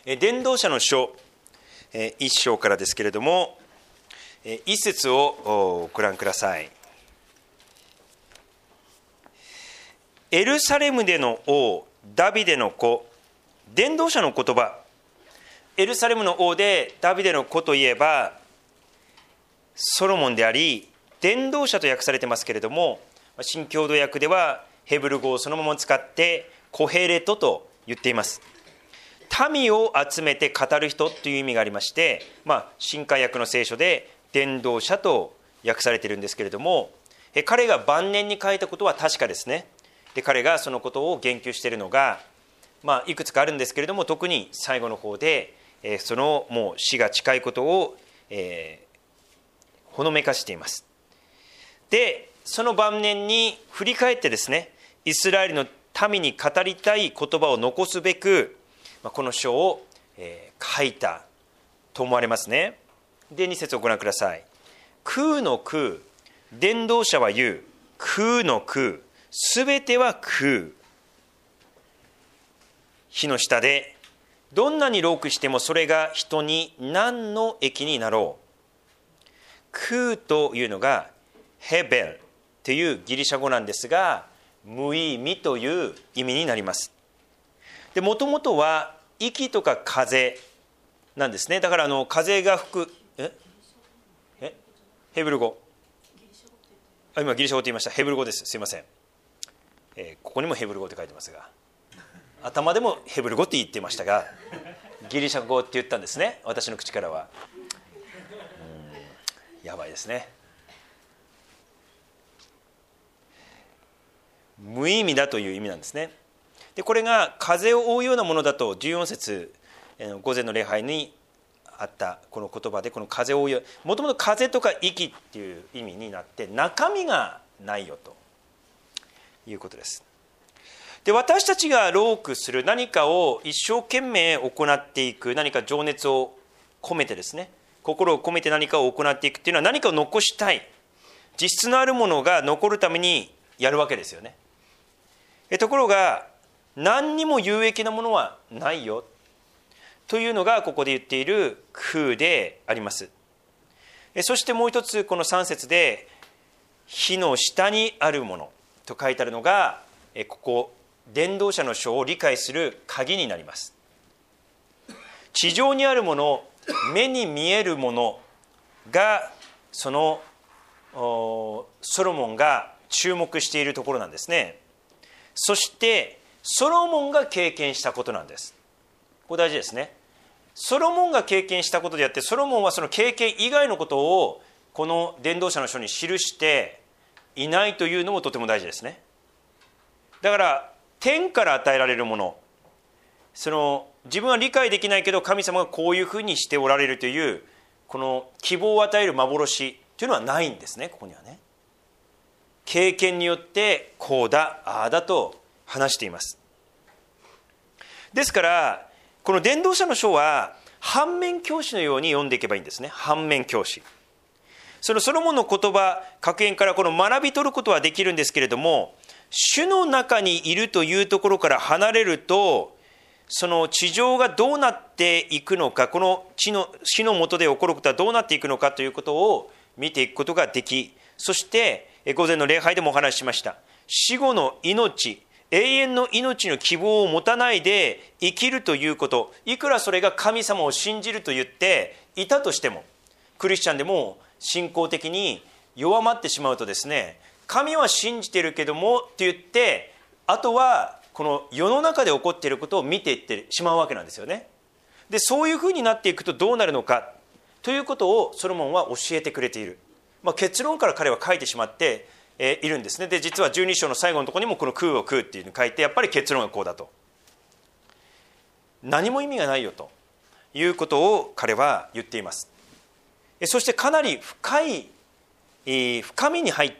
伝道者の書1章からですけれども、一節をご覧ください。エルサレムでの王ダビデの子、伝道者の言葉。エルサレムの王でダビデの子といえばソロモンであり、伝道者と訳されてますけれども、新共同訳ではヘブル語をそのまま使ってコヘレトと言っています。民を集めて語る人という意味がありまして、新海訳の聖書で伝道者と訳されているんですけれども、彼が晩年に書いたことは確かですね。で、彼がそのことを言及しているのが、いくつかあるんですけれども、特に最後の方でそのもう死が近いことをほのめかしています。で、その晩年に振り返ってですね、イスラエルの民に語りたい言葉を残すべくこの書を書いたと思われますね。で、2節をご覧ください。空の空、伝道者は言う、空の空、すべては空。火の下でどんなにロークしてもそれが人に何の益になろう。空というのがヘベルというギリシャ語なんですが、無意味という意味になります。で、もともとは息とか風なんですね。だから風が吹くヘブル語、今ギリシャ語と言いました。ヘブル語です。すいません。ここにもヘブル語って書いてますが、頭でもヘブル語って言ってましたが、ギリシャ語って言ったんですね、私の口からは。やばいですね。無意味だという意味なんですね。で、これが風を追うようなものだと、14節午前の礼拝にあったこの言葉で、この風を追うよう、もともと風とか息っていう意味になって、中身がないよということです。で、私たちがロークする何かを一生懸命行っていく、何か情熱を込めてですね、心を込めて何かを行っていくっていうのは、何かを残したい、実質のあるものが残るためにやるわけですよね。ところが何にも有益なものはないよというのがここで言っている空であります。そしてもう一つ、この3節で火の下にあるものと書いてあるのが、ここ伝道者の書を理解する鍵になります。地上にあるもの、目に見えるものがそのソロモンが注目しているところなんですね。そしてソロモンが経験したことなんです。これ大事ですね。ソロモンが経験したことであって、ソロモンはその経験以外のことをこの伝道者の書に記していないというのもとても大事ですね。だから天から与えられるもの、その自分は理解できないけど神様がこういうふうにしておられるというこの希望を与える幻というのはないんですね。ここにはね、経験によってこうだああだと話しています。ですからこの伝道者の書は反面教師のように読んでいけばいいんですね。反面教師、そのソロモンの言葉格言からこの学び取ることはできるんですけれども、主の中にいるというところから離れると、その地上がどうなっていくのか、この死の下で起こることはどうなっていくのかということを見ていくことができ、そして午前の礼拝でもお話ししました、死後の命、永遠の命の希望を持たないで生きるということ、いくらそれが神様を信じると言っていたとしても、クリスチャンでも信仰的に弱まってしまうとですね、神は信じているけどもって言って、あとはこの世の中で起こっていることを見ていってしまうわけなんですよね。で、そういうふうになっていくとどうなるのかということをソロモンは教えてくれている。結論から彼は書いてしまっているんですね。で、実は12章の最後のところにもこの空を空っていうのを書いて、やっぱり結論がこうだと、何も意味がないよということを彼は言っています。そしてかなり深みに入って、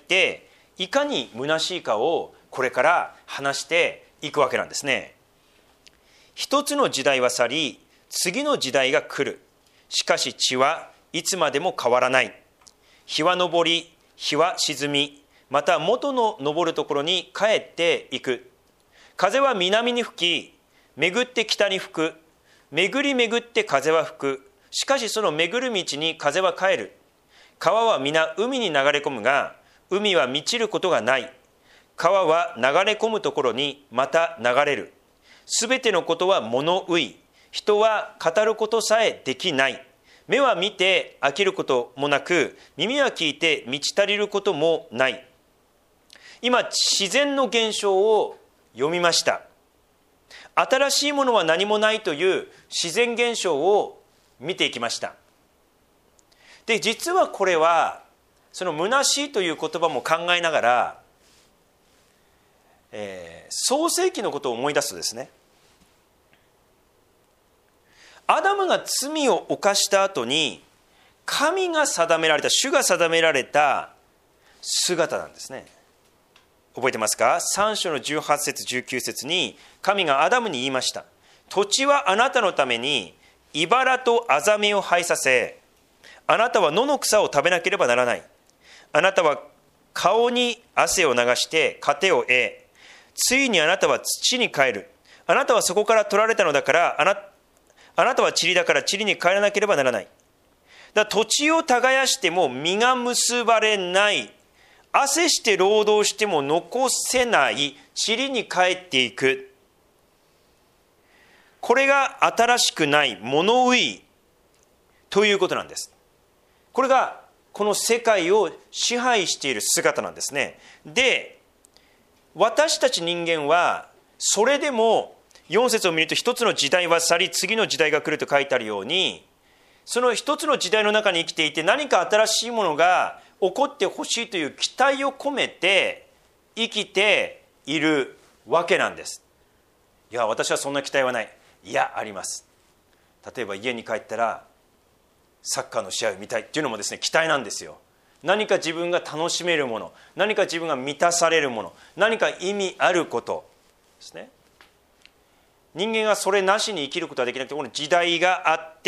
いかに虚しいかをこれから話していくわけなんですね。一つの時代は去り、次の時代が来る。しかし地はいつまでも変わらない。日は昇り、日は沈み、また元の昇るところに帰っていく。風は南に吹き、巡って北に吹く。 巡り巡って風は吹く。しかしその巡る道に風は帰る。川は皆海に流れ込むが、海は満ちることがない。川は流れ込むところにまた流れる。すべてのことは物憂い。人は語ることさえできない。目は見て飽きることもなく、耳は聞いて満ち足りることもない。今、自然の現象を読みました。新しいものは何もないという自然現象を見ていきました。で、実はこれはその虚しいという言葉も考えながら、創世記のことを思い出すとですね、アダムが罪を犯した後に神が定められた、主が定められた姿なんですね。覚えてますか？3章の18節19節に神がアダムに言いました。土地はあなたのために茨とアザミを生えさせ、あなたは野の草を食べなければならない。あなたは顔に汗を流して糧を得、ついにあなたは土に帰る。あなたはそこから取られたのだから、あなたは塵だから塵に帰らなければならない。だから土地を耕しても実が結ばれない。汗して労働しても残せない塵に帰っていく。これが新しくない物憂いということなんです。これがこの世界を支配している姿なんですね。で、私たち人間はそれでも4節を見ると、一つの時代は去り次の時代が来ると書いてあるように、その一つの時代の中に生きていて、何か新しいものが起こってほしいという期待を込めて生きているわけなんです。いや、私はそんな期待はない。いや、あります。例えば家に帰ったらサッカーの試合を見たいっていうのもですね、期待なんですよ。何か自分が楽しめるもの、何か自分が満たされるもの、何か意味あることですね。人間がそれなしに生きることはできなくて、この時代があって、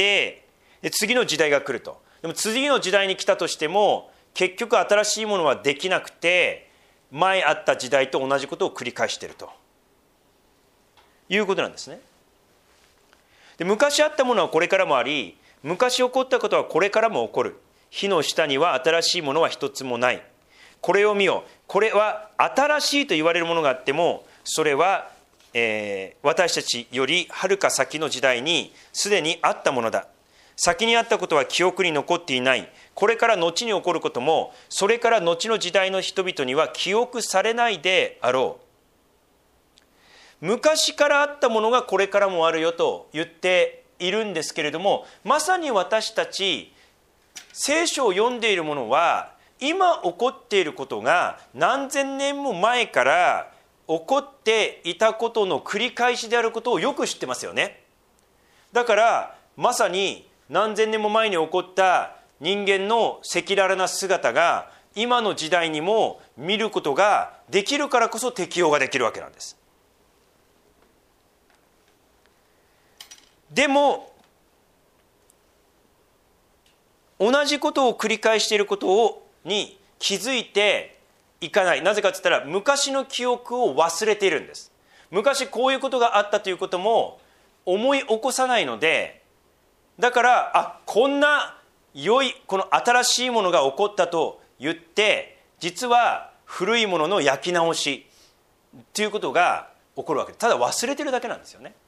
で次の時代が来ると。でも次の時代に来たとしても、結局新しいものはできなくて、前あった時代と同じことを繰り返しているということなんですね。で、昔あったものはこれからもあり、昔起こったことはこれからも起こる。火の下には新しいものは一つもない。これを見よ。これは新しいと言われるものがあっても、それは、私たちよりはるか先の時代にすでにあったものだ。先にあったことは記憶に残っていない。これから後に起こることも、それから後の時代の人々には記憶されないであろう。昔からあったものがこれからもあるよと言っているんですけれども、まさに私たち聖書を読んでいるものは、今起こっていることが何千年も前から起こっていたことの繰り返しであることをよく知ってますよね。だからまさに何千年も前に起こった人間の赤裸々な姿が今の時代にも見ることができるからこそ適用ができるわけなんです。でも同じことを繰り返していることに気づいていかない。なぜかと言ったら、昔の記憶を忘れているんです。昔こういうことがあったということも思い起こさないので、だからこんな良い、この新しいものが起こったと言って、実は古いものの焼き直しということが起こるわけです。ただ忘れてるだけなんですよね。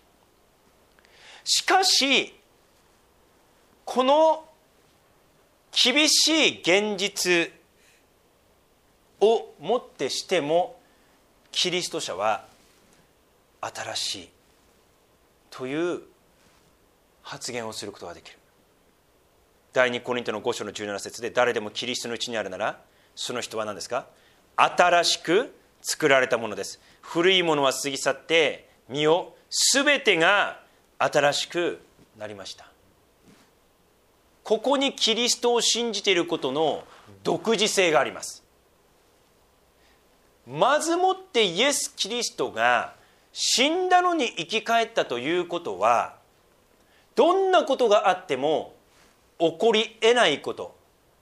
しかしこの厳しい現実をもってしても、キリスト者は新しいという発言をすることができる。第2コリントの5章の17節で、誰でもキリストのうちにあるなら、その人は何ですか？新しく作られたものです。古いものは過ぎ去って見よ、すべてが新しくなりました。ここにキリストを信じていることの独自性があります。まずもってイエス・キリストが死んだのに生き返ったということは、どんなことがあっても起こり得ないこと、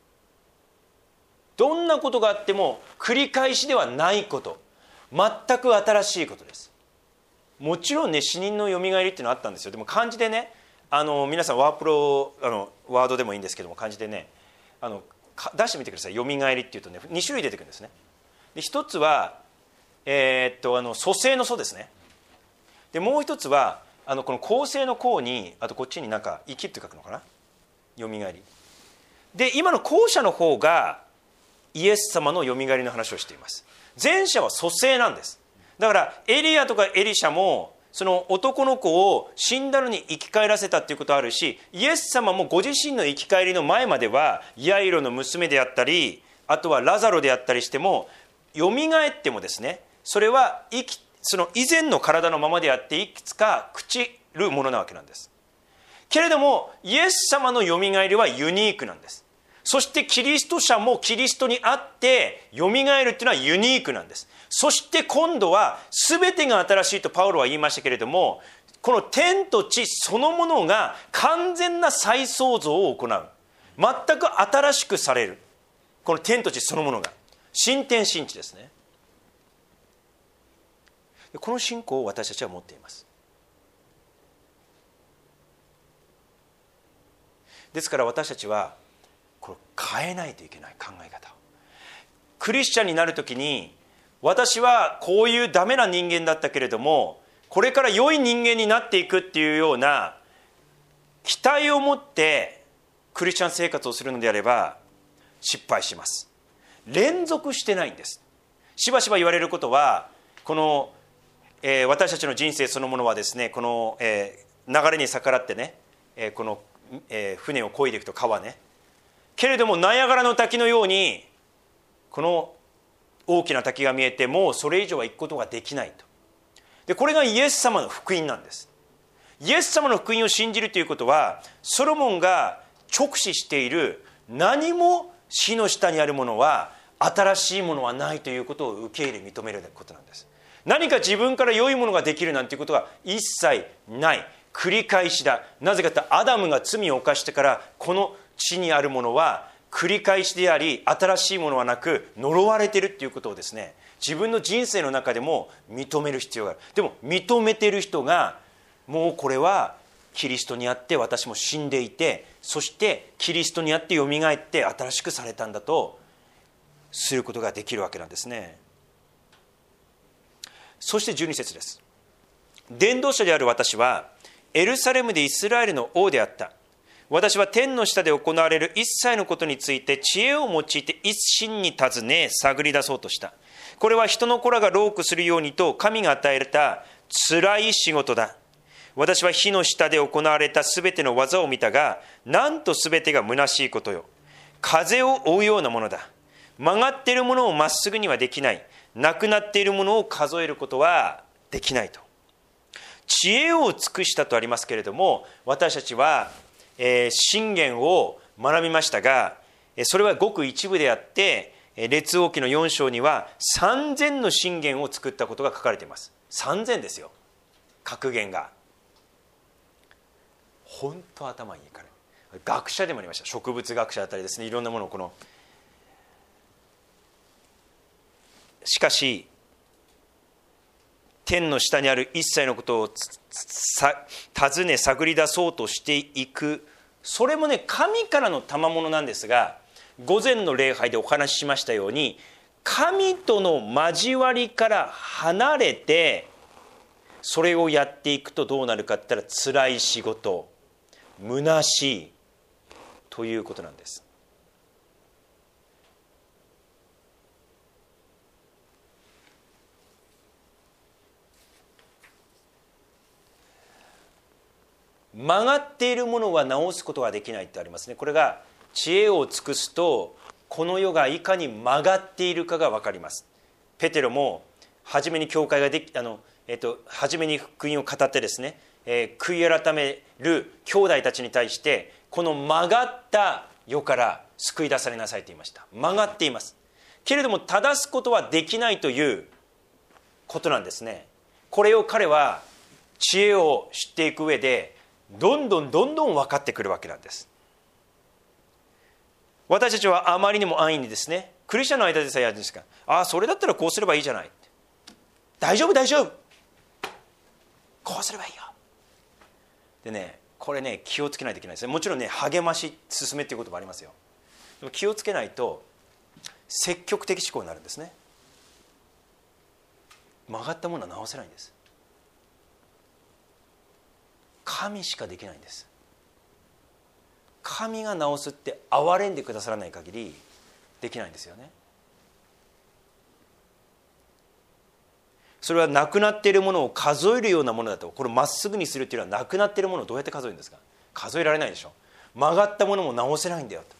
どんなことがあっても繰り返しではないこと、全く新しいことです。 もちろんね、死人のよみがえりっていうのはあったんですよ。でも漢字でね、皆さんワープロワードでもいいんですけども、漢字でね出してみてください。よみがえりっていうとね、2種類出てくるんですね。で一つは蘇生の蘇ですね。でもう一つはこの公正の公に、あとこっちになんか生きるって書くのかな、よみがえりで、今の後者の方がイエス様のよみがえりの話をしています。前者は蘇生なんです。だからエリアとかエリシャもその男の子を死んだのに生き返らせたっていうことあるし、イエス様もご自身の生き返りの前まではヤイロの娘であったり、あとはラザロであったりしても、よみがえってもですね、それはその以前の体のままであって、いくつか朽ちるものなわけなんです。けれどもイエス様のよみがえりはユニークなんです。そしてキリスト者もキリストにあってよみがえるっていうのはユニークなんです。そして今度は全てが新しいとパウロは言いましたけれども、この天と地そのものが完全な再創造を行う、全く新しくされる、この天と地そのものが新天新地ですね。この信仰を私たちは持っています。ですから私たちはこれ変えないといけない考え方を。クリスチャンになるときに、私はこういうダメな人間だったけれどもこれから良い人間になっていくっていうような期待を持ってクリスチャン生活をするのであれば失敗します。連続してないんです。しばしば言われることは、この私たちの人生そのものはですね、この流れに逆らってね、この船を漕いでいくと川ね、けれどもナイアガラの滝のようにこの大きな滝が見えて、もうそれ以上は行くことができないと。でこれがイエス様の福音なんです。イエス様の福音を信じるということは、ソロモンが直視している何も死の下にあるものは新しいものはないということを受け入れ認めることなんです。何か自分から良いものができるなんていうことは一切ない。繰り返しだ。なぜかというとアダムが罪を犯してからこの地にあるものは繰り返しであり、新しいものはなく呪われているっていうことをですね、自分の人生の中でも認める必要がある。でも認めている人が、もうこれはキリストにあって私も死んでいて、そしてキリストにあってよみがえって新しくされたんだとすることができるわけなんですね。そして12節です。伝道者である私はエルサレムでイスラエルの王であった。私は天の下で行われる一切のことについて知恵を用いて一心に尋ね探り出そうとした。これは人の子らが労苦するようにと神が与えた辛い仕事だ。私は火の下で行われたすべての技を見たが、なんとすべてが虚しいことよ。風を追うようなものだ。曲がっているものをまっすぐにはできない。なくなっているものを数えることはできないと。知恵を尽くしたとありますけれども、私たちは箴言を学びましたが、それはごく一部であって、列王記の4章には3000の箴言を作ったことが書かれています。3000ですよ、格言が。本当頭いいから。学者でもありました。植物学者だったりですね、いろんなものをしかし天の下にある一切のことを尋ね探り出そうとしていく、それもね、神からの賜物なんですが、午前の礼拝でお話ししましたように、神との交わりから離れてそれをやっていくとどうなるかって言ったら、辛い仕事、虚しいということなんです。曲がっているものは直すことができないってありますね。これが知恵を尽くすと、この世がいかに曲がっているかが分かります。ペテロも初めに教会が初めに福音を語ってですね、悔い改める兄弟たちに対して、この曲がった世から救い出されなさいと言いました。曲がっていますけれども正すことはできないということなんですね。これを彼は知恵を知っていく上でどんどん分かってくるわけなんです。私たちはあまりにも安易にですね、クリスチャンの間でさえやるんですが、それだったらこうすればいいじゃない、大丈夫すればいいよ。でね、これね気をつけないといけないですね。もちろんね励まし進めっていう言葉ありますよ。でも気をつけないと積極的思考になるんですね。曲がったものは直せないんです。神しかできないんです。神が直すって憐れんでくださらない限りできないんですよね。それはなくなっているものを数えるようなものだと、これまっすぐにするっていうのはなくなっているものをどうやって数えるんですか。数えられないでしょ。曲がったものも直せないんだよと。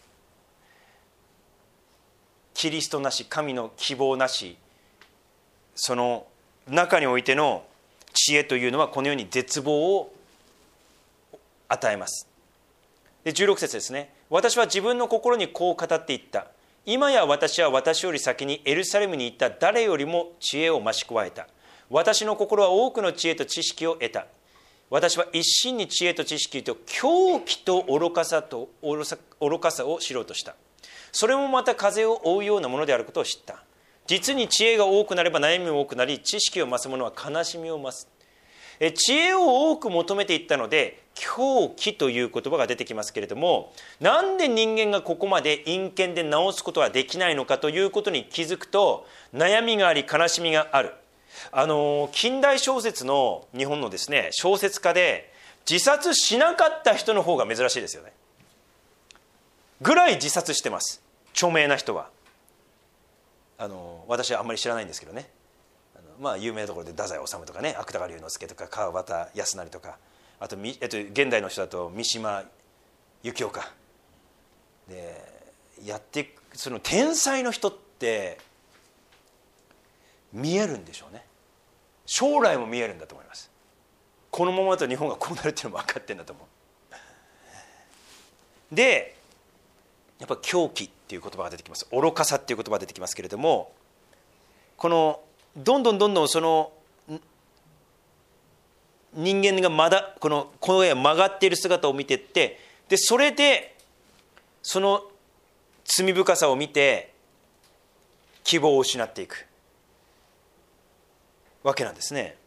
キリストなし、神の希望なし、その中においての知恵というのはこのように絶望を与えます。で16節ですね。私は自分の心にこう語っていった。今や私は私より先にエルサレムに行った誰よりも知恵を増し加えた。私の心は多くの知恵と知識を得た。私は一心に知恵と知識と狂気と愚かさを知ろうとした。それもまた風を追うようなものであることを知った。実に知恵が多くなれば悩みも多くなり、知識を増す者は悲しみを増す。知恵を多く求めていったので狂気という言葉が出てきますけれども、なんで人間がここまで陰険で直すことはできないのかということに気づくと、悩みがあり悲しみがある。近代小説の日本のですね小説家で自殺しなかった人の方が珍しいですよね。ぐらい自殺してます、著名な人は。私はあんまり知らないんですけどね。有名なところで太宰治とかね、芥川龍之介とか川端康成とか、あと、現代の人だと三島由紀夫かでやっていく。その天才の人って見えるんでしょうね。将来も見えるんだと思います。このままだと日本がこうなるっていうのも分かってるんだと思う。でやっぱ狂気っていう言葉が出てきます。愚かさっていう言葉が出てきますけれども、このどんどんその人間がこの曲がっている姿を見ていって、でそれでその罪深さを見て希望を失っていくわけなんですね。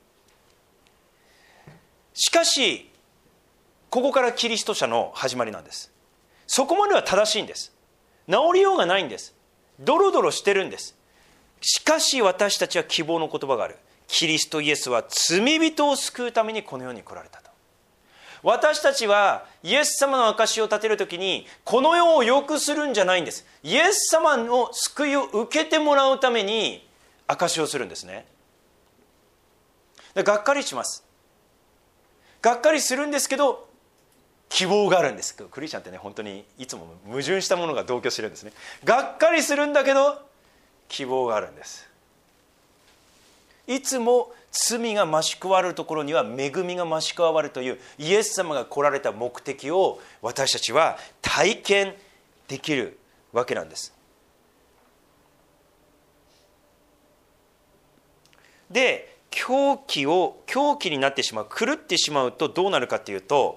しかしここからキリスト者の始まりなんです。そこまでは正しいんです。治りようがないんです。ドロドロしてるんです。しかし私たちは希望の言葉がある。キリストイエスは罪人を救うためにこの世に来られたと。私たちはイエス様の証しを立てるときにこの世を良くするんじゃないんです。イエス様の救いを受けてもらうために証しをするんですね。がっかりします。がっかりするんですけど希望があるんです。クリスチャンってね、本当にいつも矛盾したものが同居してるんですね。がっかりするんだけど希望があるんです。いつも罪が増し加わるところには恵みが増し加わるというイエス様が来られた目的を私たちは体験できるわけなんです。で狂気になってしまう、狂ってしまうとどうなるかというと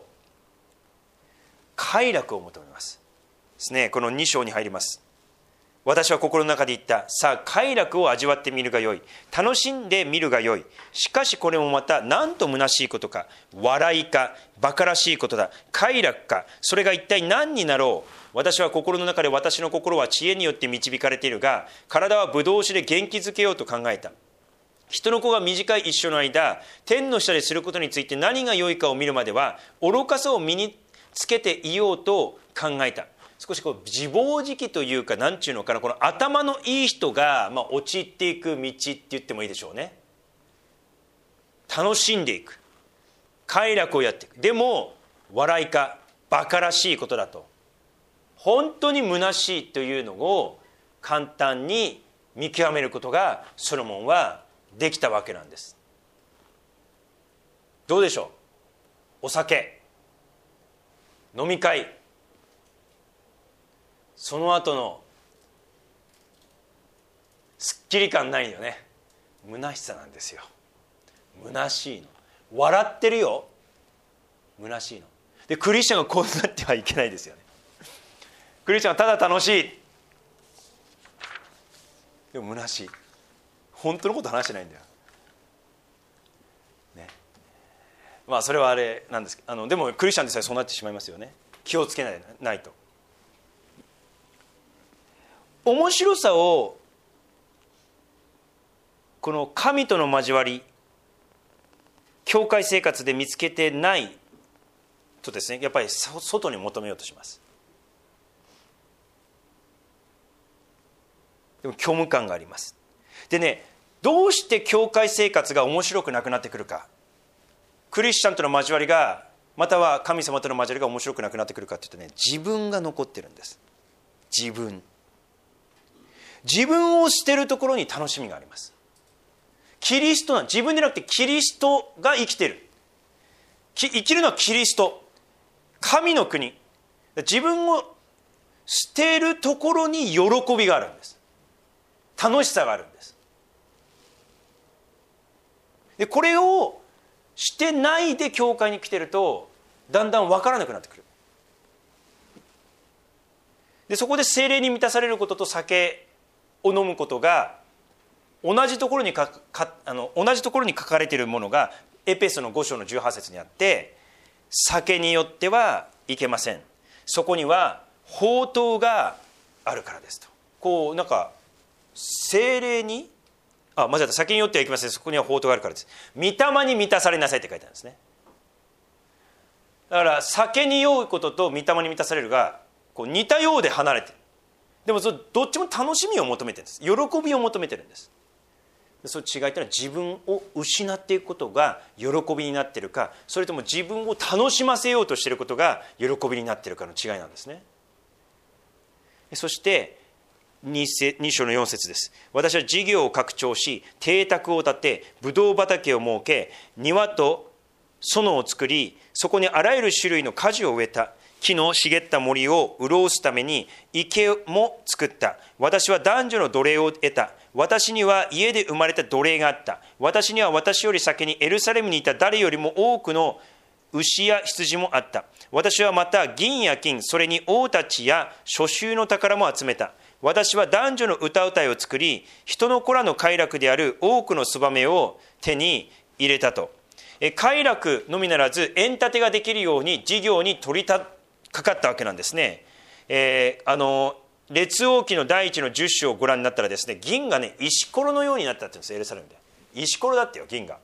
快楽を求めますですね。この2章に入ります。私は心の中で言った。さあ快楽を味わってみるがよい。楽しんでみるがよい。しかしこれもまたなんと虚しいことか。笑いか馬鹿らしいことだ。快楽か。それが一体何になろう。私は心の中で私の心は知恵によって導かれているが、体はブドウ酒で元気づけようと考えた。人の子が短い一生の間、天の下ですることについて何が良いかを見るまでは愚かさを身につけていようと考えた。少し自暴自棄というか、なんていうのかな、この頭のいい人が陥っていく道って言ってもいいでしょうね。楽しんでいく、快楽をやっていく。でも笑いか馬鹿らしいことだと、本当に虚しいというのを簡単に見極めることがソロモンはできたわけなんです。どうでしょう。お酒、飲み会、その後のすっきり感ないよね。虚しさなんですよ。虚しいの。笑ってるよ、虚しいの。でクリスチャンがこうなってはいけないですよね。クリスチャンはただ楽しい、でも虚しい、本当のこと話してないんだよ、ね。 それはあれなんですけど、でもクリスチャンでさえそうなってしまいますよね。気をつけないと。面白さをこの神との交わり、教会生活で見つけてないとですね、やっぱり外に求めようとします。でも虚無感があります。でね、どうして教会生活が面白くなくなってくるか、クリスチャンとの交わりが、または神様との交わりが面白くなくなってくるかっていうとね、自分が残ってるんです。自分を捨てるところに楽しみがあります。キリスト自分でなくてキリストが生きてる。生きるのはキリスト、神の国。自分を捨てるところに喜びがあるんです。楽しさがあるんです。でこれをしてないで教会に来てるとだんだん分からなくなってくる。でそこで聖霊に満たされることと酒を飲むことが同じところに書かれているものがエペソの5章の18節にあって、酒によってはいけません、そこには法灯があるからですと。こうなんか聖霊に間違った、酒によってはいけません、そこには法灯があるからです。御霊に満たされなさいって書いてあるんですね。だから酒に酔うことと御霊に満たされるがこう似たようで離れてる。でもどっちも楽しみを求めてるんです。喜びを求めてるんです。その違いというのは自分を失っていくことが喜びになっているか、それとも自分を楽しませようとしていることが喜びになっているかの違いなんですね。そして2章の4節です。私は事業を拡張し、邸宅を建て、ブドウ畑を設け、庭と園を作り、そこにあらゆる種類の果樹を植えた。木の茂った森を潤すために池も作った。私は男女の奴隷を得た。私には家で生まれた奴隷があった。私には私より先にエルサレムにいた誰よりも多くの牛や羊もあった。私はまた銀や金、それに王たちや諸衆の宝も集めた。私は男女の歌うたいを作り、人の子らの快楽である多くのツバメを手に入れたと。快楽のみならず円建てができるように事業に取り掛かったわけなんですね。列王記の第一の10章をご覧になったらですね、銀がね石ころのようになったって言うんです。エルサレムで石ころだってよ、銀が。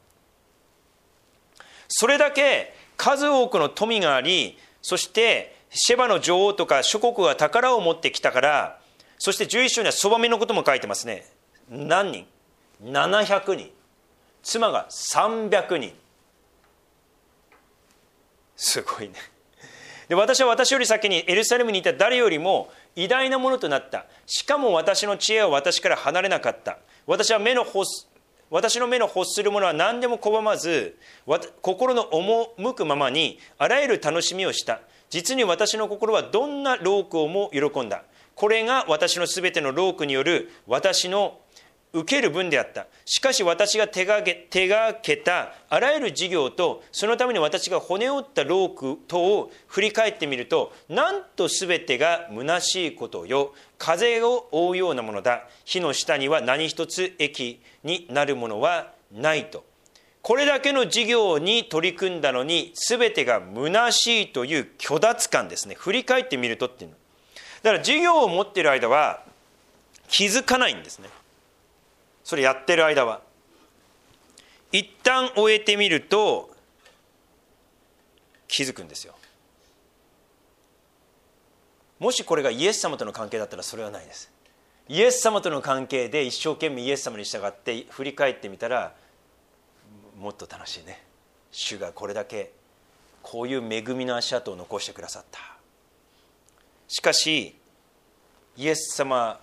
それだけ数多くの富があり、そしてシェバの女王とか諸国が宝を持ってきたから。そして11章にはそばめのことも書いてますね。何人 ?700 人。妻が300人。すごいね。で私は私より先にエルサレムにいた誰よりも偉大なものとなった。しかも私の知恵は私から離れなかった。私の目の欲するものは何でも拒まず、心の赴くままにあらゆる楽しみをした。実に私の心はどんな労苦をも喜んだ。これが私のすべての労苦による私の受ける分であった。しかし私が手がけたあらゆる事業とそのために私が骨折った労苦等を振り返ってみると、なんとすべてが虚しいことよ。風を追うようなものだ。火の下には何一つ益になるものはないと。これだけの事業に取り組んだのにすべてが虚しいという虚脱感ですね。振り返ってみるとっていうのだから事業を持っている間は気づかないんですね。それやってる間は一旦終えてみると気づくんですよ。もしこれがイエス様との関係だったらそれはないです。イエス様との関係で一生懸命イエス様に従って振り返ってみたらもっと楽しいね。主がこれだけこういう恵みの足跡を残してくださった。しかしイエス様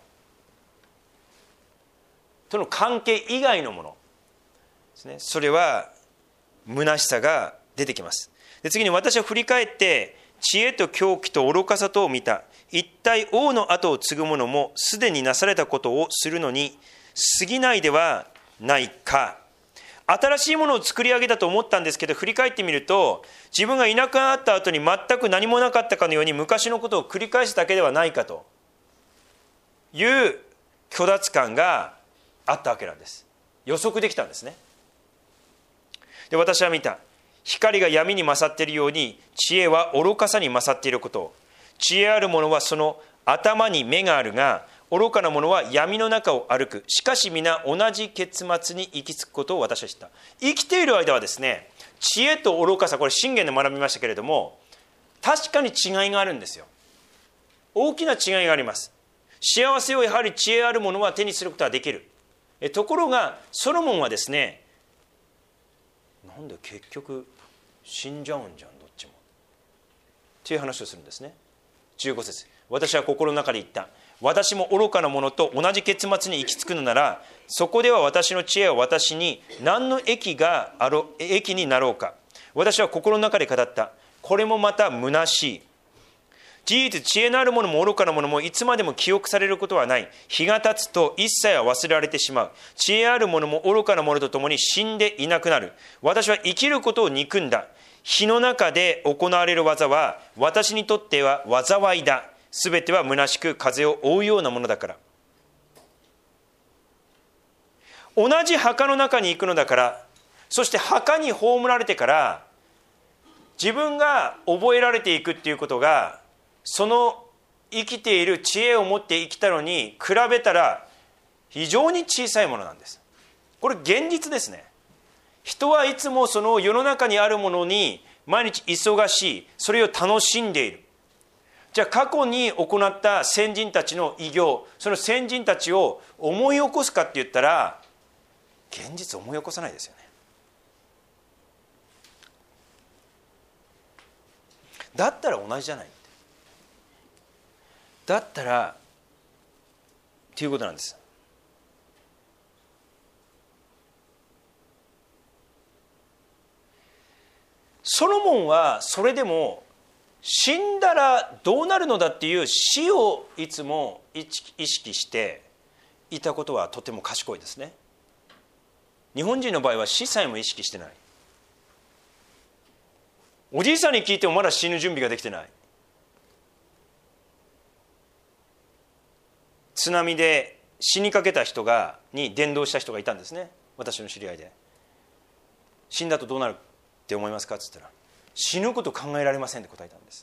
との関係以外のものですね、それは虚しさが出てきます。で次に私は振り返って知恵と狂気と愚かさとを見た。一体王の後を継ぐ者もすでになされたことをするのに過ぎないではないか。新しいものを作り上げたと思ったんですけど、振り返ってみると自分がいなくなった後に全く何もなかったかのように昔のことを繰り返すだけではないかという虚脱感があったわけなんです。予測できたんですね。で私は見た。 光が闇に勝っているように、知恵は愚かさに勝っていることを。知恵ある者はその頭に目があるが、愚かな者は闇の中を歩く。しかし皆同じ結末に行き着くことを私は知った。生きている間はですね、知恵と愚かさ、これ箴言で学びましたけれども、確かに違いがあるんですよ。大きな違いがあります。幸せをやはり知恵ある者は手にすることができる。ところがソロモンはですね、なんで結局死んじゃうんじゃんどっちもっていう話をするんですね。15節、私は心の中で言った。私も愚かな者と同じ結末に行き着くのなら、そこでは私の知恵は私に何の益になろうか。私は心の中で語った。これもまた虚しい。事実、知恵のある者も愚かな者もいつまでも記憶されることはない。日が経つと一切は忘れられてしまう。知恵ある者も愚かな者と共に死んでいなくなる。私は生きることを憎んだ。火の中で行われる技は私にとっては災いだ。すべては虚しく風を追うようなものだから。同じ墓の中に行くのだから、そして墓に葬られてから自分が覚えられていくっていうことが、その生きている知恵を持って生きたのに比べたら非常に小さいものなんです。これ現実ですね。人はいつもその世の中にあるものに毎日忙しい、それを楽しんでいる。じゃあ過去に行った先人たちの偉業、その先人たちを思い起こすかって言ったら、現実思い起こさないですよね。だったら同じじゃない。だったらっていうことなんです。ソロモンはそれでも死んだらどうなるのだっていう死をいつも意識していたことはとても賢いですね。日本人の場合は死さえも意識してない。おじいさんに聞いてもまだ死ぬ準備ができてない。津波で死にかけた人に伝道した人がいたんですね。私の知り合いで。死んだとどうなるって思いますかって言ったら、死ぬこと考えられませんって答えたんです。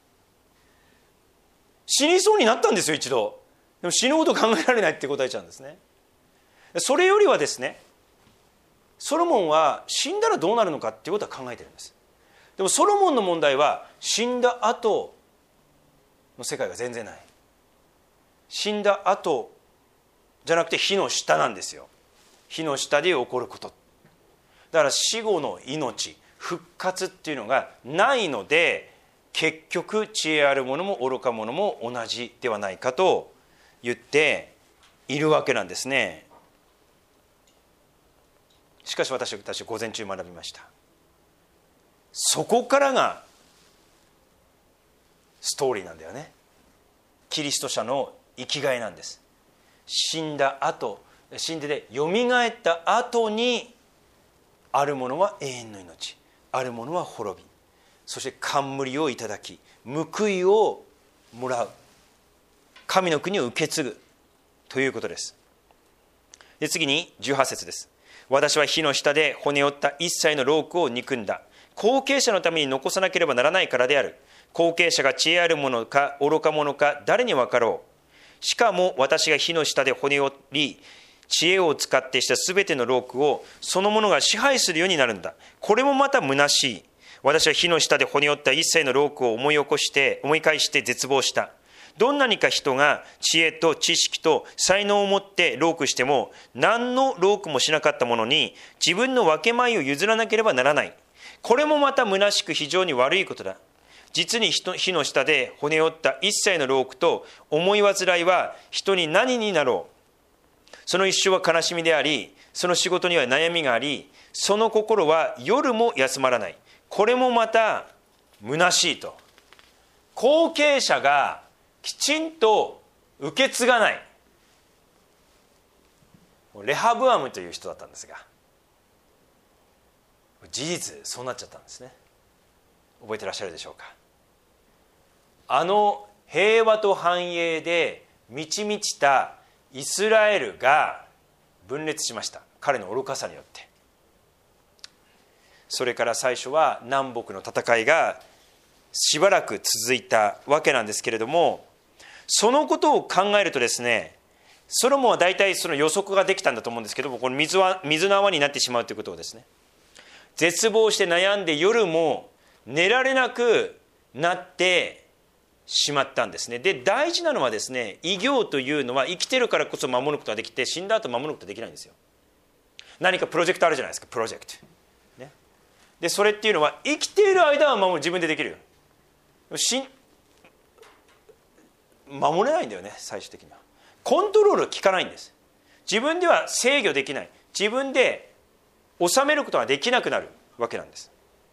死にそうになったんですよ一度。でも死ぬこと考えられないって答えちゃうんですね。それよりはですね、ソロモンは死んだらどうなるのかっていうことは考えてるんです。でもソロモンの問題は死んだ後の世界が全然ない。死んだ後じゃなくて火の下なんですよ。火の下で起こること。だから死後の命、復活っていうのがないので、結局知恵ある者も愚か者も同じではないかと言っているわけなんですね。しかし私たち午前中学びました。そこからがストーリーなんだよね。キリスト者の生きがいなんです。死んだ後、死んでよみがえった後に、ある者は永遠の命、ある者は滅び、そして冠をいただき報いをもらう、神の国を受け継ぐということです。で次に18節です。私は火の下で骨折った一切の労苦を憎んだ。後継者のために残さなければならないからである。後継者が知恵あるものか愚か者か誰に分かろう。しかも私が火の下で骨折り、知恵を使ってしたすべての労苦をそのものが支配するようになるんだ。これもまた虚しい。私は火の下で骨折った一切の労苦を思い返して絶望した。どんなにか人が知恵と知識と才能を持って労苦しても、何の労苦もしなかったものに自分の分け前を譲らなければならない。これもまた虚しく非常に悪いことだ。実に火の下で骨折った一切の労苦と思い煩いは人に何になろう。その一生は悲しみであり、その仕事には悩みがあり、その心は夜も休まらない。これもまた虚しいと。後継者がきちんと受け継がない。レハブアムという人だったんですが、事実そうなっちゃったんですね。覚えてらっしゃるでしょうか。あの平和と繁栄で満ち満ちたイスラエルが分裂しました。彼の愚かさによって。 それから最初は南北の戦いがしばらく続いたわけなんですけれども、そのことを考えるとですね、ソロモンは大体その予測ができたんだと思うんですけども、この水の泡になってしまうということをですね、絶望して悩んで夜も寝られなくなってしまったんですね。で、大事なのはですね、異形というのは生きてるからこそ守ることができて、死んだ後守ることができないんですよ。何かプロジェクトあるじゃないですか、プロジェクト、ね、でそれっていうのは生きている間は自分でできるよ。守れないんだよね。最終的にはコントロールが効かないんです。自分では制御できない、自分で収めることができなくなるわけなんです。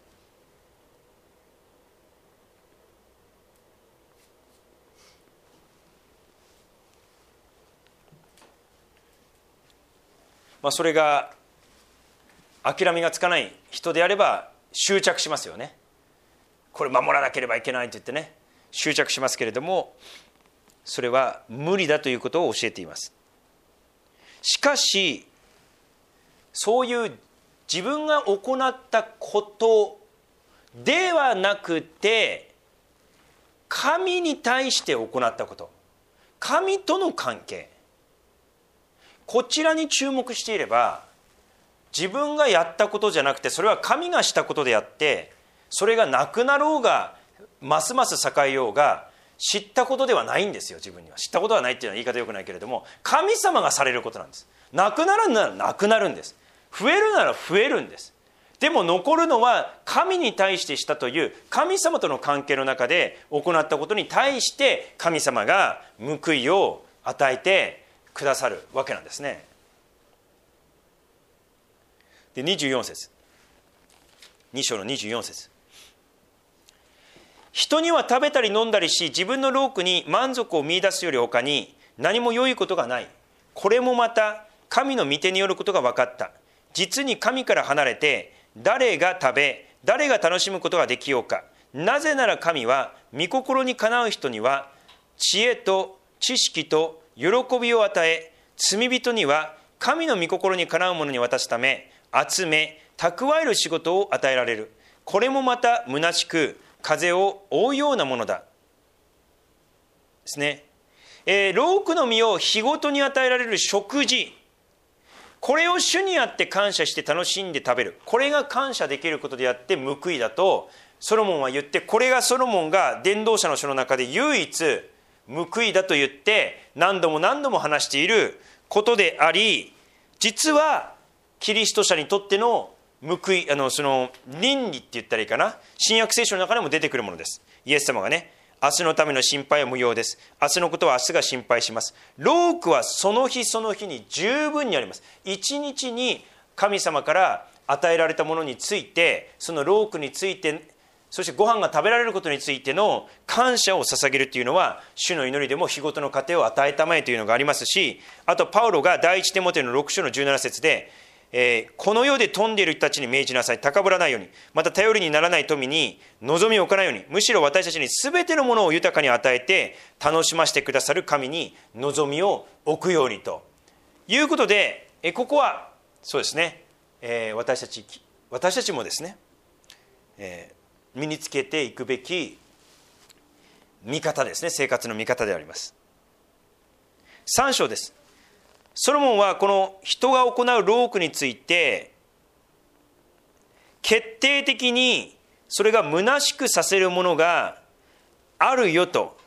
それが諦めがつかない人であれば執着しますよね。これ守らなければいけないと言ってね、執着しますけれども、それは無理だということを教えています。しかしそういう自分が行ったことではなくて、神に対して行ったこと、神との関係、こちらに注目していれば、自分がやったことじゃなくて、それは神がしたことであって、それがなくなろうがますます栄えようが知ったことではないんですよ。自分には知ったことはないっていうのは言い方よくないけれども、神様がされることなんです。なくなるならなくなるんです。増えるなら増えるんです。でも残るのは神に対してしたという神様との関係の中で行ったことに対して神様が報いを与えてくださるわけなんですね。で24節、2章の24節、人には食べたり飲んだりし、自分の労苦に満足を見出すより他に何も良いことがない。これもまた神の御手によることが分かった。実に神から離れて誰が食べ誰が楽しむことができようか。なぜなら神は御心にかなう人には知恵と知識と喜びを与え、罪人には神の御心にかなうものに渡すため集め蓄える仕事を与えられる。これもまた虚しく風を追うようなものだですね。労苦の実を日ごとに与えられる食事、これを主にあって感謝して楽しんで食べる、これが感謝できることであって報いだとソロモンは言って、これがソロモンが伝道者の書の中で唯一報いだと言って何度も何度も話していることであり、実はキリスト者にとっての報い、その倫理って言ったらいいかな、新約聖書の中でも出てくるものです。イエス様がね、明日のための心配は無用です。明日のことは明日が心配します。労苦はその日その日に十分にあります。一日に神様から与えられたものについて、その労苦について、そしてご飯が食べられることについての感謝を捧げるというのは、主の祈りでも日ごとの糧を与えたまえというのがありますし、あとパウロが第一テモテの6章の17節で、この世で富んでいる人たちに命じなさい。高ぶらないように、また頼りにならない富に望みを置かないように、むしろ私たちに全てのものを豊かに与えて楽しませてくださる神に望みを置くようにということで、ここはそうですね、私たちもですね、身につけていくべき見方ですね。生活の見方であります。3章です。ソロモンはこの人が行う労苦について決定的にそれが虚しくさせるものがあるよと、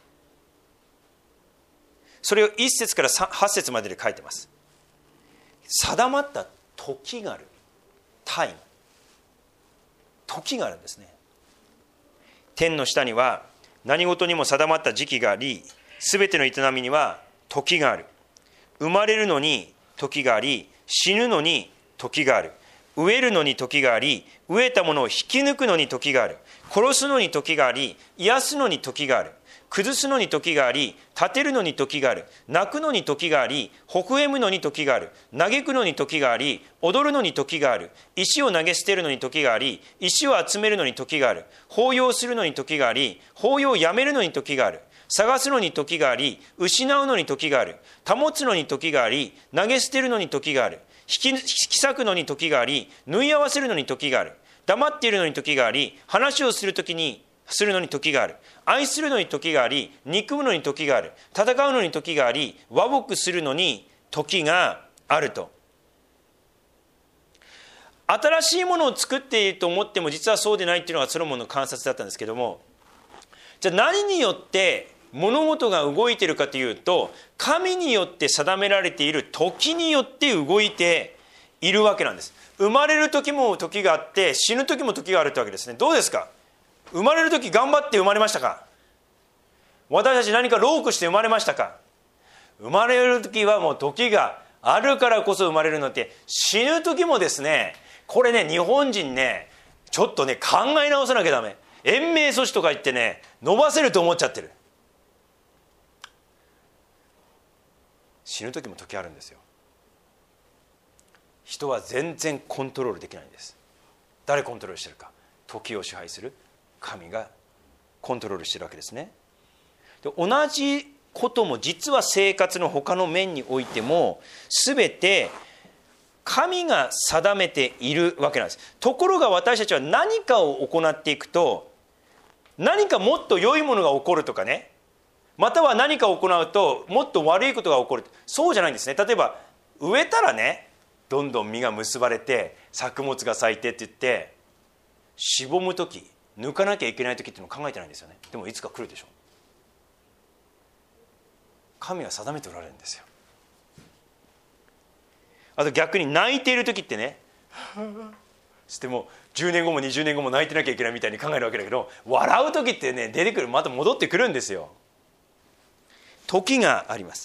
それを1節から8節までで書いてます。定まった時がある、タイム、時があるんですね。天の下には何事にも定まった時期があり、すべての営みには時がある。生まれるのに時があり、死ぬのに時がある。飢えるのに時があり、飢えたものを引き抜くのに時がある。殺すのに時があり、癒すのに時がある。崩すのに時があり、立てるのに時がある。泣くのに時があり、微笑むのに時がある。嘆くのに時があり、踊るのに時がある。石を投げ捨てるのに時があり、石を集めるのに時がある。抱擁するのに時があり、抱擁をやめるのに時がある。探すのに時があり、失うのに時がある。保つのに時があり、投げ捨てるのに時がある。引き裂くのに時があり、縫い合わせるのに時がある。 黙っているのに時があり、話をするのに時がある。愛するのに時があり、憎むのに時がある。戦うのに時があり、和睦するのに時があると。新しいものを作っていると思っても実はそうでないっていうのがソロモンの観察だったんですけども、じゃあ何によって物事が動いているかというと、神によって定められている時によって動いているわけなんです。生まれる時も時があって、死ぬ時も時があるってわけですね。どうですか？生まれる時頑張って生まれましたか？私たち何か労苦して生まれましたか？生まれる時はもう時があるからこそ生まれるのって、死ぬ時もですね、これね、日本人ね、ちょっとね、考え直さなきゃダメ。延命措置とか言ってね、伸ばせると思っちゃってる。死ぬ時も時あるんですよ。人は全然コントロールできないんです。誰コントロールしてるか？時を支配する神がコントロールしてるわけですね。で、同じことも実は生活の他の面においても全て神が定めているわけなんです。ところが私たちは何かを行っていくと、何かもっと良いものが起こるとかね、または何かを行うともっと悪いことが起こる、そうじゃないんですね。例えば植えたらね、どんどん実が結ばれて作物が咲いてって言って、しぼむ時、抜かなきゃいけない時っていうのを考えてないんですよね。でもいつか来るでしょう。神は定めておられるんですよ。あと逆に泣いている時ってね、しても10年後も20年後も泣いてなきゃいけないみたいに考えるわけだけど、笑う時ってね、出てくる、また戻ってくるんですよ。時があります。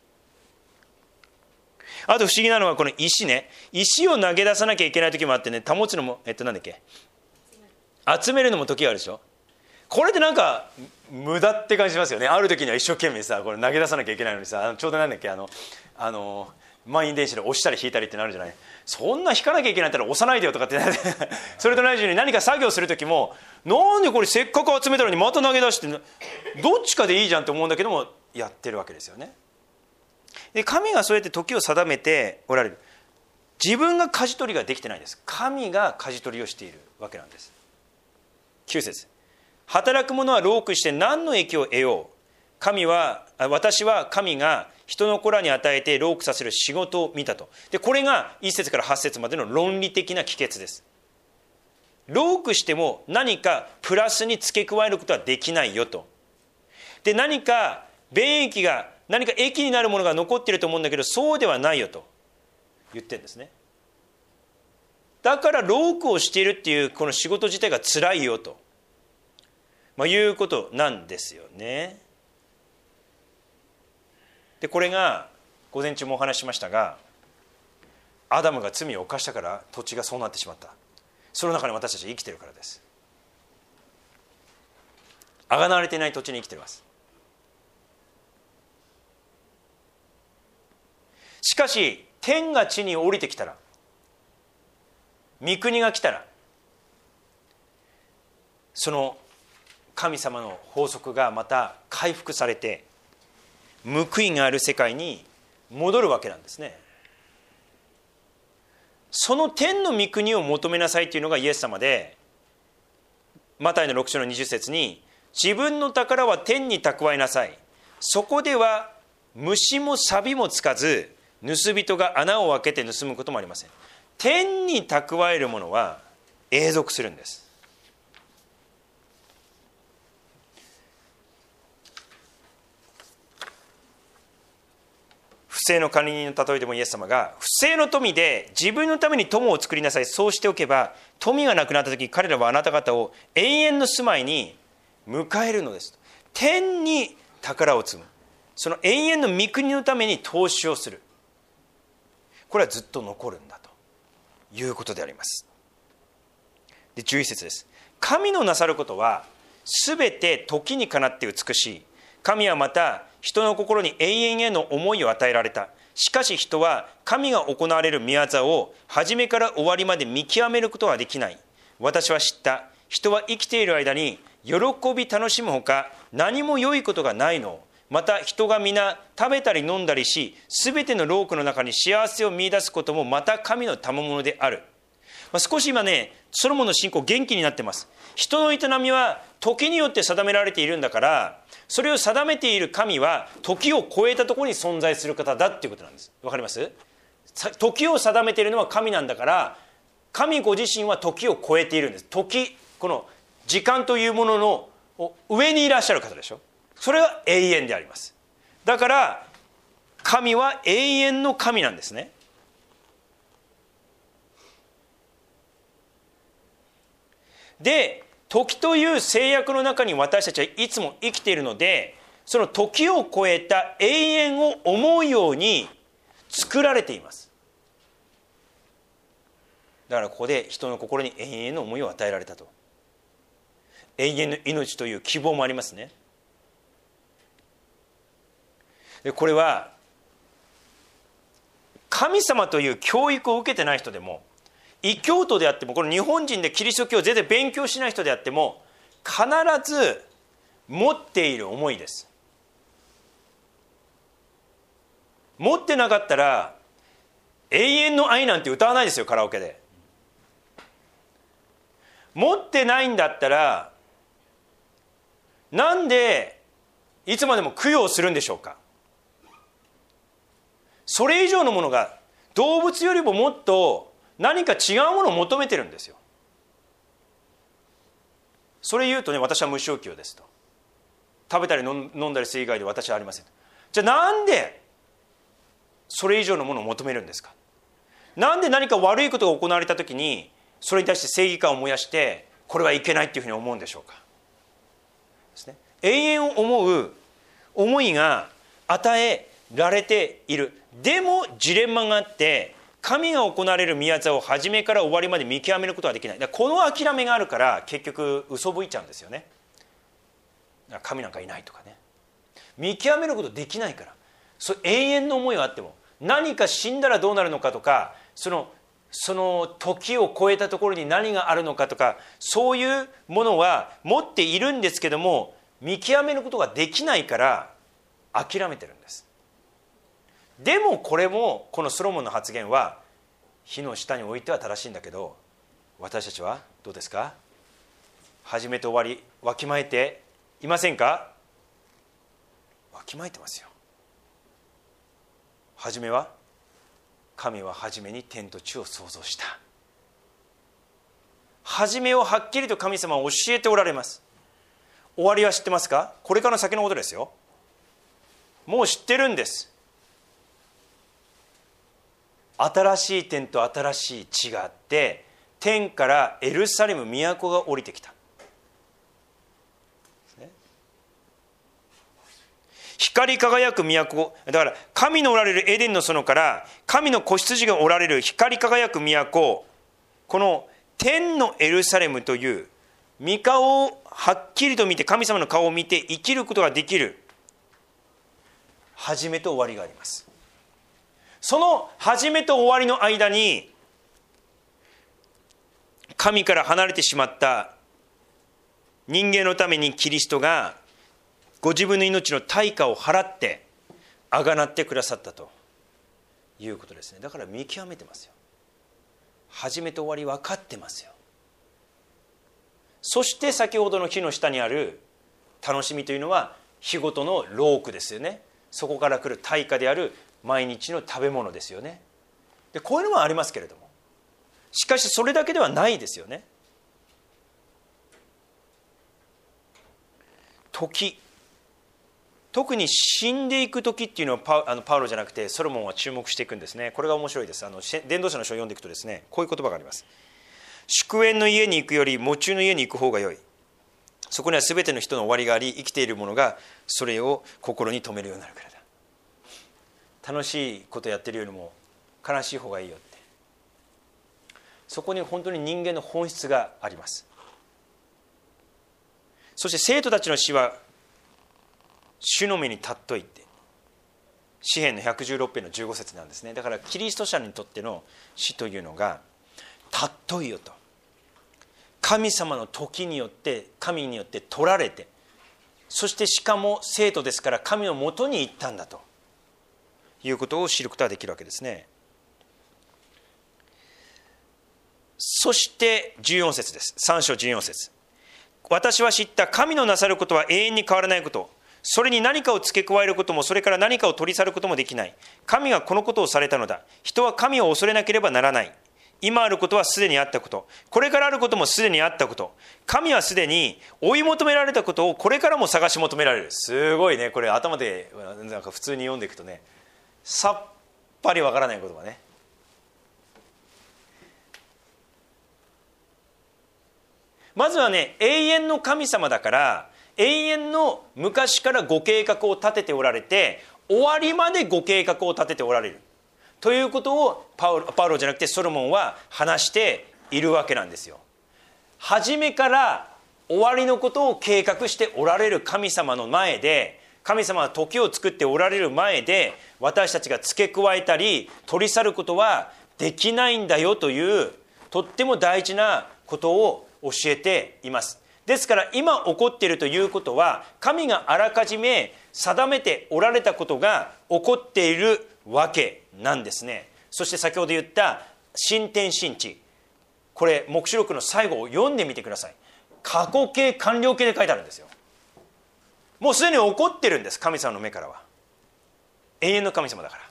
あと不思議なのはこの石ね、石を投げ出さなきゃいけない時もあってね、保つのもなんだっけ、集めるのも時があるでしょ。これってなんか無駄って感じしますよね。ある時には一生懸命さ、これ投げ出さなきゃいけないのにさ、ちょうどなんだっけ、満員電車で押したり引いたりってなるじゃない。そんな引かなきゃいけないんだったら押さないでよとかってそれと同じように何か作業する時も、なんでこれせっかく集めたのにまた投げ出して、どっちかでいいじゃんって思うんだけども、やってるわけですよね。で、神がそうやって時を定めておられる。自分が舵取りができてないんです。神が舵取りをしているわけなんです。9節、働く者は労苦して何の益を得よう。私は神が人の子らに与えて労苦させる仕事を見たと。で、これが1節から8節までの論理的な帰結です。労苦しても何かプラスに付け加えることはできないよと。で、何か便益が、何か益になるものが残っていると思うんだけど、そうではないよと言ってるんですね。だから労苦をしているっていうこの仕事自体が辛いよと、いうことなんですよね。で、これが午前中もお話ししましたが、アダムが罪を犯したから土地がそうなってしまった。その中に私たちは生きているからです。贖われていない土地に生きています。しかし天が地に降りてきたら、御国が来たら、その神様の法則がまた回復されて、報いがある世界に戻るわけなんですね。その天の御国を求めなさいというのがイエス様で、マタイの6章の20節に、自分の宝は天に蓄えなさい。そこでは虫も錆もつかず、盗人が穴を開けて盗むこともありません。天に蓄えるものは永続するんです。不正の管理人の例えでもイエス様が、不正の富で自分のために友を作りなさい。そうしておけば富がなくなった時、彼らはあなた方を永遠の住まいに迎えるのです。天に宝を積む、その永遠の御国のために投資をする。これはずっと残るんだということであります。で、11節です。神のなさることはすべて時にかなって美しい。神はまた人の心に永遠への思いを与えられた。しかし人は神が行われる御業を初めから終わりまで見極めることはできない。私は知った。人は生きている間に喜び楽しむほか何も良いことがないの。また人が皆食べたり飲んだりし、すべての労苦の中に幸せを見出すこともまた神の賜物である。少し今ね、 ソロモンの信仰元気になってます。人の営みは時によって定められているんだから、それを定めている神は時を超えたところに存在する方だっていうことなんです。わかります？時を定めているのは神なんだから、神ご自身は時を超えているんです。時、この時間というものの上にいらっしゃる方でしょ。それは永遠であります。だから神は永遠の神なんですね。で、時という制約の中に私たちはいつも生きているので、その時を超えた永遠を思うように作られています。だからここで人の心に永遠の思いを与えられたと。永遠の命という希望もありますね。でこれは神様という教育を受けてない人でも、異教徒であっても、この日本人でキリスト教を全然勉強しない人であっても必ず持っている思いです。持ってなかったら永遠の愛なんて歌わないですよ、カラオケで。持ってないんだったらなんでいつまでも供養するんでしょうか。それ以上のものが、動物よりももっと何か違うものを求めてるんですよ。それ言うとね、私は無宗教ですと。食べたり飲んだりする以外で私はありません。じゃあなんでそれ以上のものを求めるんですか。なんで何か悪いことが行われた時にそれに対して正義感を燃やしてこれはいけないっていうふうに思うんでしょうか。ですね。永遠を思う思いが与えられている。でもジレンマがあって、神が行われる宮業を初めから終わりまで見極めることはできない。だからこの諦めがあるから結局嘘吹いちゃうんですよね。神なんかいないとかね、見極めることできないから。永遠の思いがあっても、何か死んだらどうなるのかとか、その時を超えたところに何があるのかとか、そういうものは持っているんですけども、見極めることができないから諦めてるんです。でもこれも、このソロモンの発言は火の下においては正しいんだけど、私たちはどうですか。始めと終わりわきまえていませんか。わきまえてますよ。初めは、神は初めに天と地を創造した。初めをはっきりと神様は教えておられます。終わりは知ってますか。これからの先のことですよ。もう知ってるんです。新しい天と新しい地があって、天からエルサレム都が降りてきた。光り輝く都だから、神のおられるエデンの園から神の子羊がおられる光り輝く都、この天のエルサレムという御顔をはっきりと見て、神様の顔を見て生きることができる始めと終わりがあります。その始めと終わりの間に、神から離れてしまった人間のためにキリストがご自分の命の対価を払ってあがなってくださったということですね。だから見極めてますよ。始めと終わり分かってますよ。そして先ほどの火の下にある楽しみというのは日ごとの労苦ですよね。そこから来る対価である毎日の食べ物ですよね。でこういうのもありますけれども、しかしそれだけではないですよね。時、特に死んでいく時っていうのはパウロじゃなくてソロモンは注目していくんですね。これが面白いです。伝道者の書を読んでいくとですね、こういう言葉があります。祝宴の家に行くより喪中の家に行く方が良い。そこには全ての人の終わりがあり、生きている者がそれを心に留めるようになるからだ。楽しいことやってるよりも悲しい方がいいよって。そこに本当に人間の本質があります。そして生徒たちの死は主の目に尊いって詩編の116編の15節なんですね。だからキリスト者にとっての死というのが尊いよと、神様の時によって神によって取られて、そしてしかも生徒ですから神のもとに行ったんだということを知ることができるわけですね。 そして14節です。3章14節。私は知った。神のなさることは永遠に変わらないこと。それに何かを付け加えることも、それから何かを取り去ることもできない。神がこのことをされたのだ。人は神を恐れなければならない。今あることはすでにあったこと。これからあることもすでにあったこと。神はすでに追い求められたことをこれからも探し求められる。すごいね。これ頭でなんか普通に読んでいくとね、さっぱりわからない言葉ね。まずはね、永遠の神様だから、永遠の昔からご計画を立てておられて、終わりまでご計画を立てておられるということをパウロじゃなくてソロモンは話しているわけなんですよ。初めから終わりのことを計画しておられる神様の前で、神様は時を作っておられる前で、私たちが付け加えたり取り去ることはできないんだよという、とっても大事なことを教えています。ですから今起こっているということは、神があらかじめ定めておられたことが起こっているわけなんですね。そして先ほど言った新天新地、これ黙示録の最後を読んでみてください。過去形完了形で書いてあるんですよ。もうすでに起こってるんです。神様の目からは。永遠の神様だから。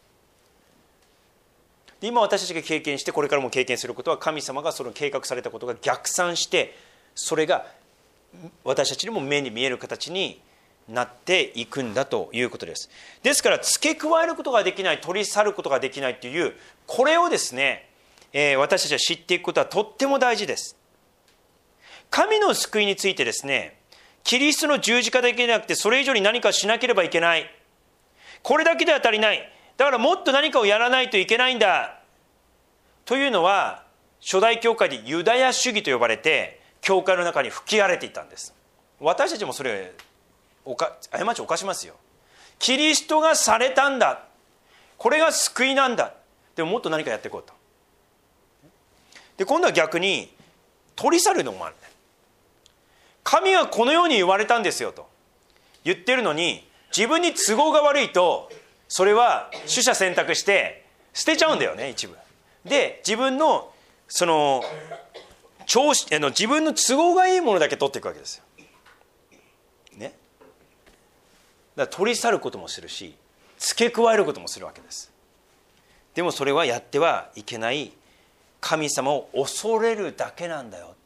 今私たちが経験してこれからも経験することは、神様がその計画されたことが逆算して、それが私たちにも目に見える形になっていくんだということです。ですから付け加えることができない、取り去ることができないという、これをですね、私たちは知っていくことはとっても大事です。神の救いについてですね、キリストの十字架だけでなくてそれ以上に何かしなければいけない、これだけでは足りない、だからもっと何かをやらないといけないんだというのは、初代教会でユダヤ主義と呼ばれて教会の中に吹き荒れていたんです。私たちもそれ過ちを犯しますよ。キリストがされたんだ、これが救いなんだ、でももっと何かやっていこうと。で今度は逆に取り去るのもある。神はこのように言われたんですよと言ってるのに、自分に都合が悪いとそれは取捨選択して捨てちゃうんだよね、一部で。自分のその自分の都合がいいものだけ取っていくわけですよ、ね、だから取り去ることもするし、付け加えることもするわけです。でもそれはやってはいけない、神様を恐れるだけなんだよって。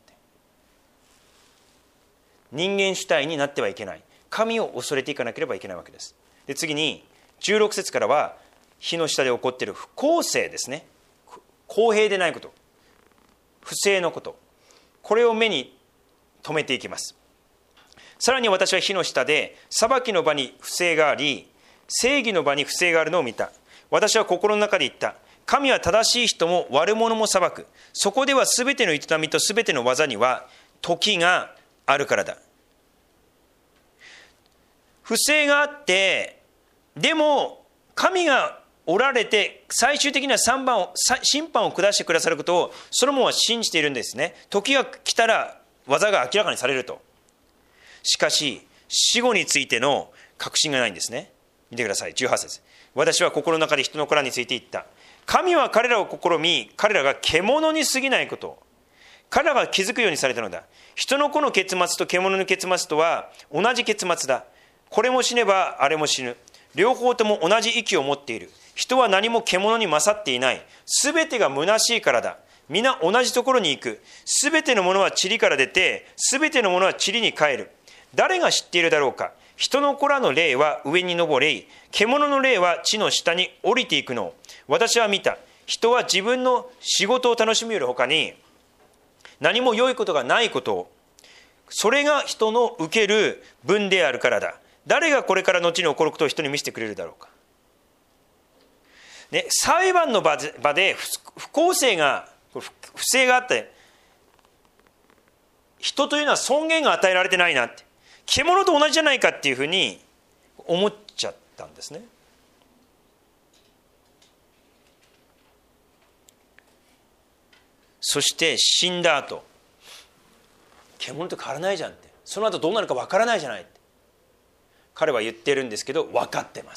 人間主体になってはいけない、神を恐れていかなければいけないわけです。で次に16節からは、火の下で起こっている不公正ですね、公平でないこと、不正のこと、これを目に留めていきます。さらに私は火の下で裁きの場に不正があり、正義の場に不正があるのを見た。私は心の中で言った。神は正しい人も悪者も裁く。そこではすべての営みとすべての技には時があるからだ。不正があって、でも神がおられて最終的な審判を下してくださることをソロモンは信じているんですね。時が来たら技が明らかにされると。しかし死後についての確信がないんですね。見てください、18節。私は心の中で人の子らについて言った。神は彼らを試み、彼らが獣に過ぎないことを彼らが気づくようにされたのだ。人の子の結末と獣の結末とは同じ結末だ。これも死ねばあれも死ぬ。両方とも同じ息を持っている。人は何も獣に勝っていない。すべてが虚しいからだ。皆同じところに行く。すべてのものは塵から出て、すべてのものは塵に帰る。誰が知っているだろうか。人の子らの霊は上に登り、獣の霊は地の下に降りていくのを私は見た。人は自分の仕事を楽しみよるほかに何も良いことがないことを、それが人の受ける分であるからだ。誰がこれから後に起こることを人に見せてくれるだろうか。ね、裁判の場で不公正が不正があって、人というのは尊厳が与えられてないなって、獣と同じじゃないかっていうふうに思っちゃったんですね。そして死んだ後、獣と変わらないじゃんって、その後どうなるか分からないじゃないって彼は言ってるんですけど、分かってます。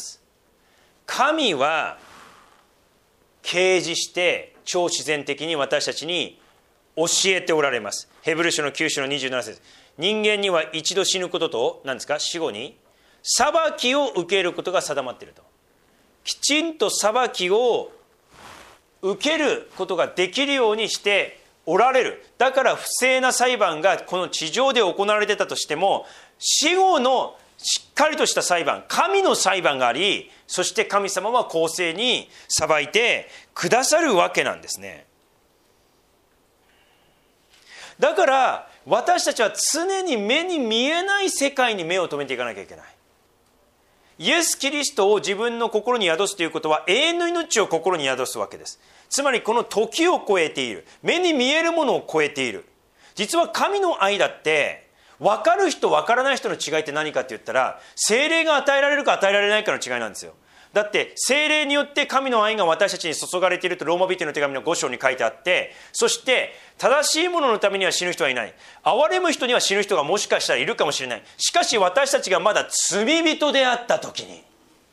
神は啓示して超自然的に私たちに教えておられます。ヘブル書の9章の27節、人間には一度死ぬことと何ですか、死後に裁きを受けることが定まっていると。きちんと裁きを受けることができるようにしておられる。だから不正な裁判がこの地上で行われてたとしても、死後のしっかりとした裁判、神の裁判があり、そして神様は公正に裁いてくださるわけなんですね。だから私たちは常に目に見えない世界に目を留めていかなきゃいけない。イエス・キリストを自分の心に宿すということは、永遠の命を心に宿すわけです。つまりこの時を超えている、目に見えるものを超えている。実は神の愛だって分かる人分からない人の違いって何かって言ったら、聖霊が与えられるか与えられないかの違いなんですよ。だって聖霊によって神の愛が私たちに注がれているとローマ人の手紙の5章に書いてあって、そして正しいもののためには死ぬ人はいない、憐れむ人には死ぬ人がもしかしたらいるかもしれない。しかし私たちがまだ罪人であった時に、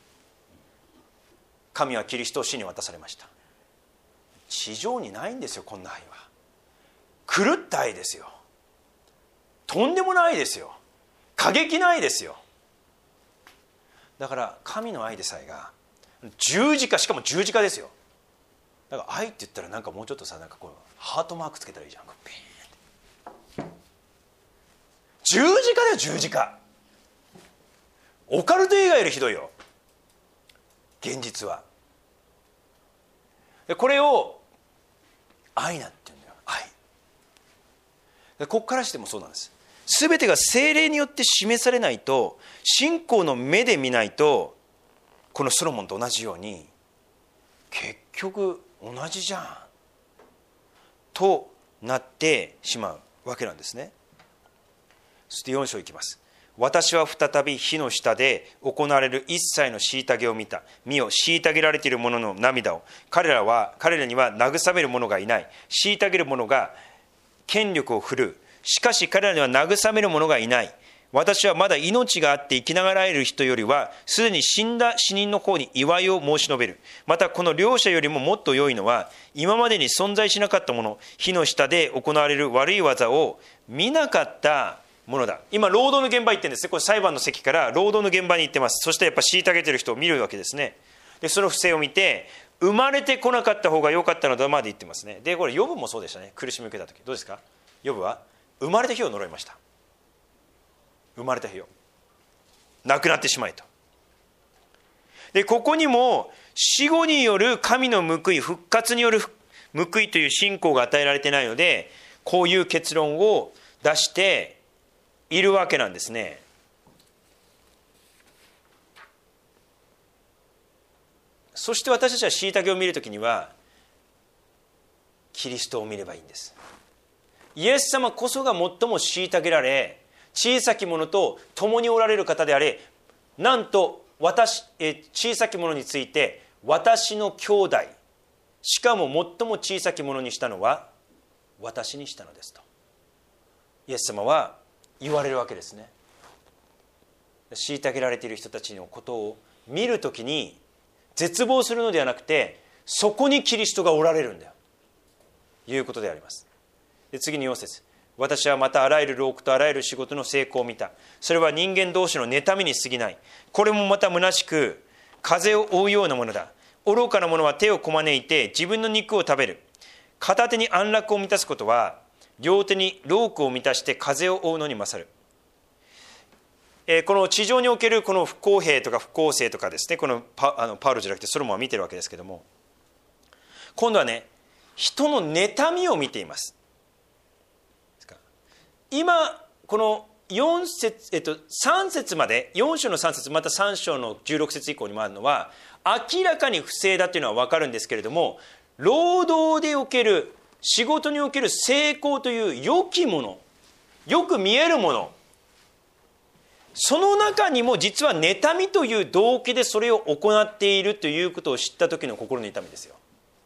神はキリストを死に渡されました。地上にないんですよ、こんな愛は。狂った愛ですよ。とんでもないですよ。過激な愛ですよ。だから神の愛でさえが十字架、しかも十字架ですよ。だから愛って言ったらなんかもうちょっとさ、なんかこうハートマークつけたらいいじゃん。ピーンって。十字架だよ、十字架。オカルト映画よりひどいよ、現実は。これを愛なんて言うんだよ、愛。ここからしてもそうなんです。全てが聖霊によって示されないと、信仰の目で見ないと、このソロモンと同じように結局同じじゃんとなってしまうわけなんですね。そして4章いきます。私は再び火の下で行われる一切の虐げを見た。見よ、虐げられている者の涙を。彼らには慰める者がいない。虐げる者が権力を振るう。しかし彼らには慰める者がいない。私はまだ命があって生きながらえる人よりは、すでに死んだ死人の方に祝いを申し述べる。またこの両者よりももっと良いのは、今までに存在しなかったもの、火の下で行われる悪い技を見なかったものだ。今労働の現場行ってるんですね。これ裁判の席から労働の現場に行ってます。そしてやっぱ虐げてる人を見るわけですね。でその不正を見て、生まれてこなかった方が良かったのだまで言ってますね。でこれヨブもそうでしたね。苦しみを受けた時どうですか。ヨブは生まれた日を呪いました。生まれた日を亡くなってしまえと。でここにも死後による神の報い、復活による報いという信仰が与えられていないので、こういう結論を出しているわけなんですね。そして私たちは虐げを見るときにはキリストを見ればいいんです。イエス様こそが最も虐げられ、小さき者と共におられる方であれ、なんと小さき者について私の兄弟、しかも最も小さき者にしたのは私にしたのですとイエス様は言われるわけですね。虐げられている人たちのことを見るときに絶望するのではなくて、そこにキリストがおられるんだよということであります。で次に4節、私はまたあらゆる労苦とあらゆる仕事の成功を見た。それは人間同士の妬みに過ぎない。これもまた虚しく風を追うようなものだ。愚かな者は手をこまねいて自分の肉を食べる。片手に安楽を満たすことは両手に労苦を満たして風を追うのに勝る。この地上におけるこの不公平とか不公正とかですね、このパウロじゃなくてソロモンは見てるわけですけども、今度はね、人の妬みを見ています。今この3節まで、4章の3節また3章の16節以降にもあるのは明らかに不正だというのは分かるんですけれども、労働でおける、仕事における成功という良きもの、よく見えるもの、その中にも実は妬みという動機でそれを行っているということを知った時の心の痛みですよ。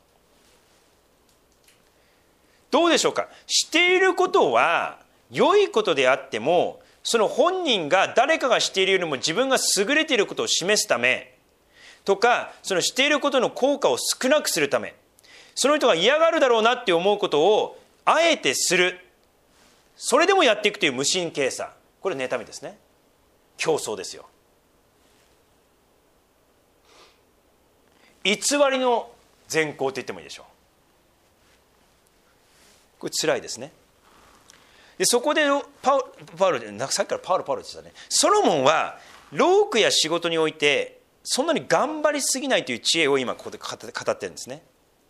どうでしょうか。していることは良いことであっても、その本人が誰かがしているよりも自分が優れていることを示すためとか、そのしていることの効果を少なくするため、その人が嫌がるだろうなって思うことをあえてする、それでもやっていくという無神経さ、これ妬みですね。競争ですよ。偽りの善行と言ってもいいでしょう。これ辛いですね。でそこでパウロでさっきからパウロって言ってたね。ソロモンは労苦や仕事においてそんなに頑張りすぎないという知恵を今ここで語ってるんですね。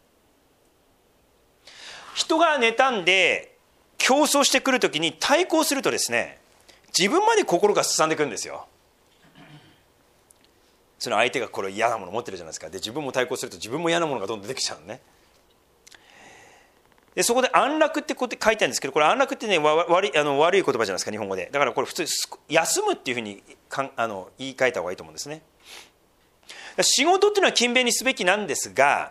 人が妬んで競争してくるときに対抗するとですね、自分まで心がすさんでくるんですよ。その相手がこれ嫌なもの持ってるじゃないですか。で自分も対抗すると自分も嫌なものがどんどん出てきちゃうのね。でそこで安楽ってこうやって書いてあるんですけど、これ安楽ってね悪い言葉じゃないですか、日本語で。だからこれ普通休むっていうふうに言い換えた方がいいと思うんですね。仕事っていうのは勤勉にすべきなんですが、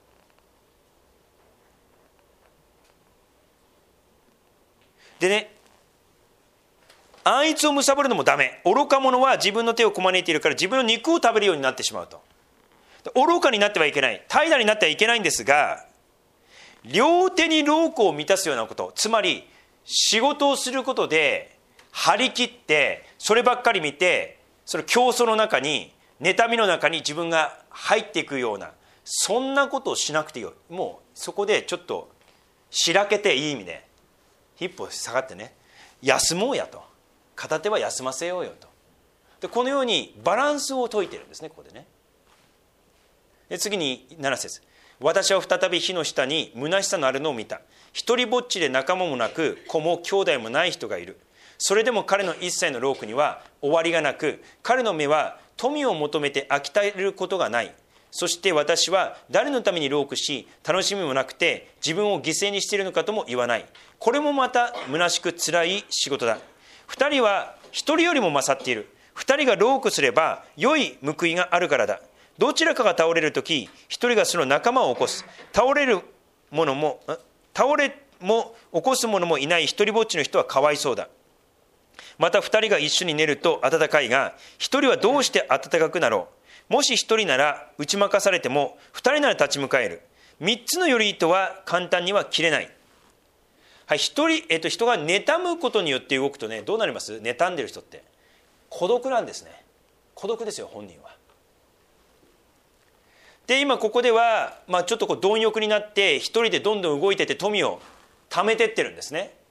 でね、安逸を貪るのもダメ。愚か者は自分の手をこまねいているから自分の肉を食べるようになってしまうと。愚かになってはいけない、怠惰になってはいけないんですが、両手に労苦を満たすようなこと、つまり仕事をすることで張り切ってそればっかり見て、その競争の中に妬みの中に自分が入っていくような、そんなことをしなくていいよ。もうそこでちょっとしらけて、いい意味で一歩下がってね、休もうやと、片手は休ませようよと。でこのようにバランスを説いてるんですね、ここでね。で次に7節、私は再び火の下に虚しさのあるのを見た。一人ぼっちで仲間もなく子も兄弟もない人がいる。それでも彼の一切の労苦には終わりがなく、彼の目は富を求めて飽き絶えることがない。そして私は誰のために労苦し楽しみもなくて自分を犠牲にしているのかとも言わない。これもまた虚しく辛い仕事だ。二人は一人よりも勝っている。二人が労苦すれば良い報いがあるからだ。どちらかが倒れるとき、一人がその仲間を起こす。倒れも起こす者もいない一人ぼっちの人はかわいそうだ。また二人が一緒に寝ると暖かいが、一人はどうして暖かくなろう。もし一人なら打ち負かされても、二人なら立ち向かえる。三つのより糸は簡単には切れない。はい、人が妬むことによって動くとね、どうなります？妬んでる人って孤独なんですね。孤独ですよ、本人は。で今ここでは、ちょっと貪欲になって一人でどんどん動いてて富を貯めてってるんですね。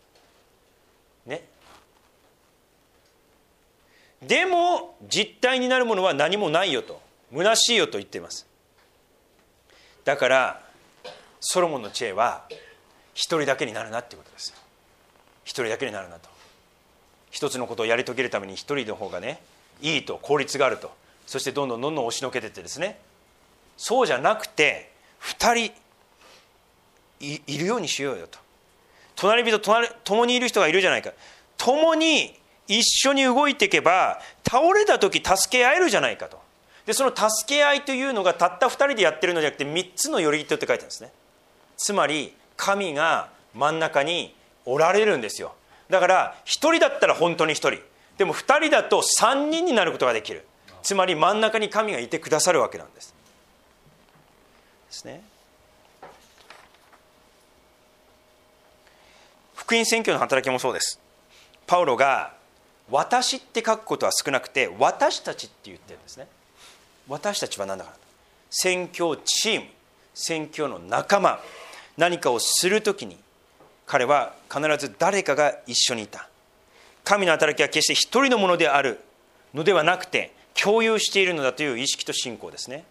でも実体になるものは何もないよと、虚しいよと言っています。だからソロモンの知恵は一人だけになるなっていうことです。一人だけになるなと。一つのことをやり遂げるために一人の方がね、いいと、効率があると。そしてどんどん押しのけてってですね、そうじゃなくて二人 いるようにしようよと。隣人共にいる人がいるじゃないか。共に一緒に動いていけば倒れた時助け合えるじゃないかと。でその助け合いというのがたった2人でやってるのじゃなくて3つのより糸って書いてあるんですね。つまり神が真ん中におられるんですよ。だから1人だったら本当に1人でも2人だと3人になることができる。つまり真ん中に神がいてくださるわけなんですね。福音宣教の働きもそうです。パウロが私って書くことは少なくて私たちって言ってるんですね。私たちは何だから、宣教チーム、宣教の仲間、何かをするときに彼は必ず誰かが一緒にいた。神の働きは決して一人のものであるのではなくて共有しているのだという意識と信仰ですね。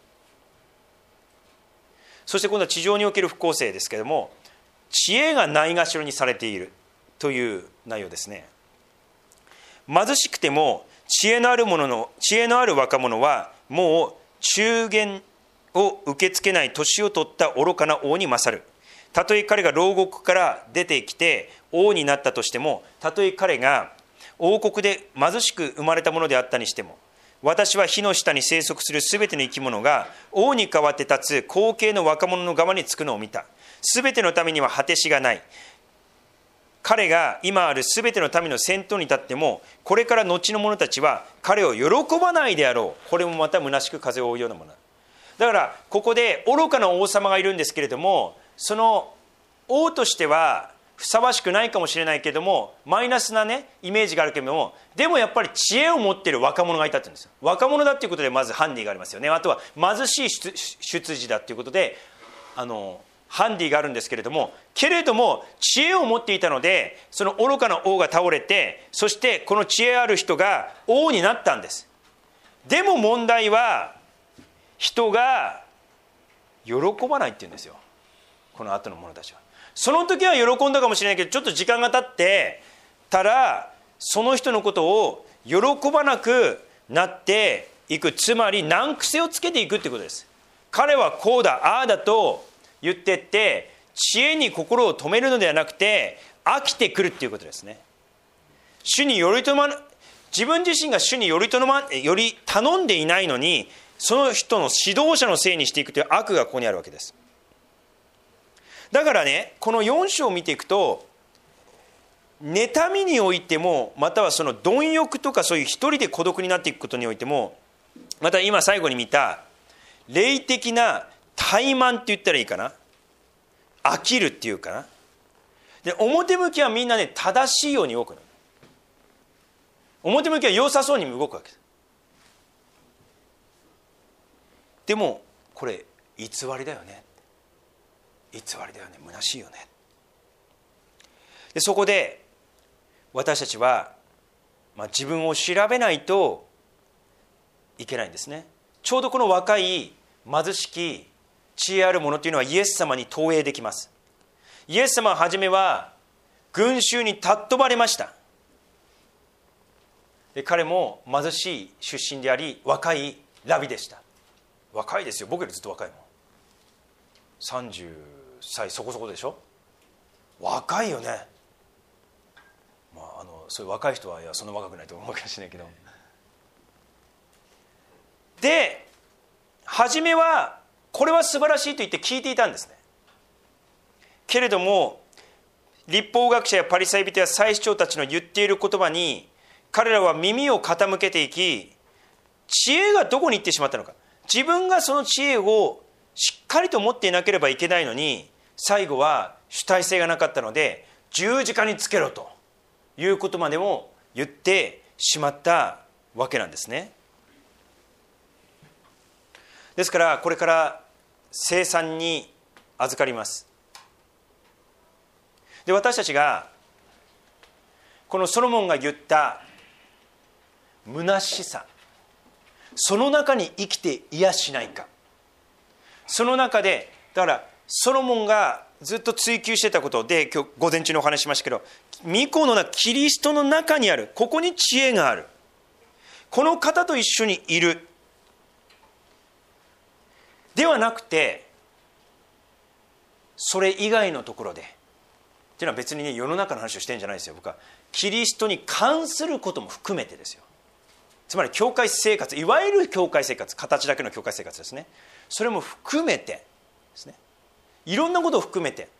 そして今度は地上における不公正ですけれども、知恵がないがしろにされているという内容ですね。貧しくても知恵のある若者はもう中間を受け付けない年を取った愚かな王に勝る。たとえ彼が牢獄から出てきて王になったとしても、たとえ彼が王国で貧しく生まれたものであったにしても、私は火の下に生息するすべての生き物が王に代わって立つ後継の若者の側につくのを見た。すべての民には果てしがない。彼が今あるすべての民の先頭に立っても、これから後の者たちは彼を喜ばないであろう。これもまた虚しく風を追うようなものだ。だからここで愚かな王様がいるんですけれども、その王としてはふさわしくないかもしれないけども、マイナスなねイメージがあるけれども、でもやっぱり知恵を持っている若者がいたって言うんですよ。若者だっていうことでまずハンディがありますよね。あとは貧しい出自だっていうことでハンディがあるんですけれども、けれども知恵を持っていたので、その愚かな王が倒れて、そしてこの知恵ある人が王になったんです。でも問題は人が喜ばないって言うんですよ、この後の者たちは。その時は喜んだかもしれないけど、ちょっと時間が経ってたらその人のことを喜ばなくなっていく。つまり難癖をつけていくってことです。彼はこうだああだと言ってって、知恵に心を止めるのではなくて飽きてくるっていうことですね。主に自分自身が主により頼んでいないのに、その人の指導者のせいにしていくという悪がここにあるわけです。だからね、この4章を見ていくと、妬みにおいても、またはその貪欲とかそういう一人で孤独になっていくことにおいても、また今最後に見た霊的な怠慢って言ったらいいかな、飽きるっていうかな。で、表向きはみんなね正しいように動くの。表向きは良さそうに動くわけです。でもこれ偽りだよね、偽りだよね、虚しいよね。でそこで私たちは、自分を調べないといけないんですね。ちょうどこの若い貧しき知恵ある者というのはイエス様に投影できます。イエス様は初めは群衆に尊ばれました。で彼も貧しい出身であり若いラビでした。若いですよ、僕よりずっと若いもん。30歳そこそこでしょ。若いよね。そういう若い人はそんな若くないと思うかもしれないけど、で初めはこれは素晴らしいと言って聞いていたんですね。けれども律法学者やパリサイ人や祭司長たちの言っている言葉に彼らは耳を傾けていき、知恵がどこに行ってしまったのか。自分がその知恵をしっかりと持っていなければいけないのに、最後は主体性がなかったので十字架につけろということまでも言ってしまったわけなんですね。ですからこれから聖餐に預かります。で私たちがこのソロモンが言った虚しさ、その中に生きていやしないか。その中でだからソロモンがずっと追求してたことで、今日午前中にお話ししましたけど、御子のキリストの中にある、ここに知恵がある、この方と一緒にいるではなくて、それ以外のところでっていうのは別にね世の中の話をしてるんじゃないですよ。僕はキリストに関することも含めてですよ。つまり教会生活、いわゆる教会生活、形だけの教会生活ですね。それも含めてですね、いろんなことを含めて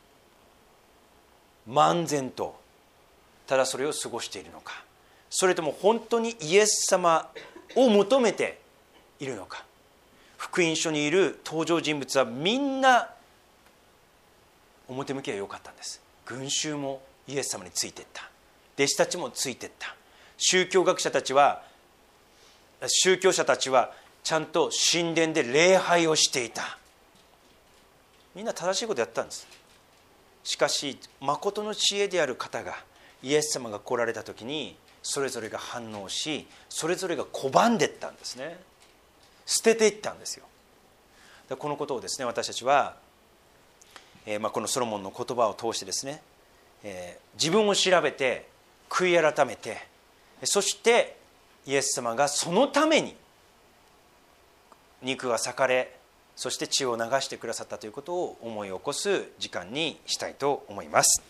漫然とただそれを過ごしているのか、それとも本当にイエス様を求めているのか。福音書にいる登場人物はみんな表向きは良かったんです。群衆もイエス様についていった、弟子たちもついていった、宗教者たちはちゃんと神殿で礼拝をしていた。みんな正しいことやったんです。しかし誠の知恵である方が、イエス様が来られた時にそれぞれが反応し、それぞれが拒んでいったんですね。捨てていったんですよ。このことをですね、私たちは、このソロモンの言葉を通してですね、自分を調べて悔い改めて、そしてイエス様がそのために肉が裂かれ、そして血を流してくださったということを思い起こす時間にしたいと思います。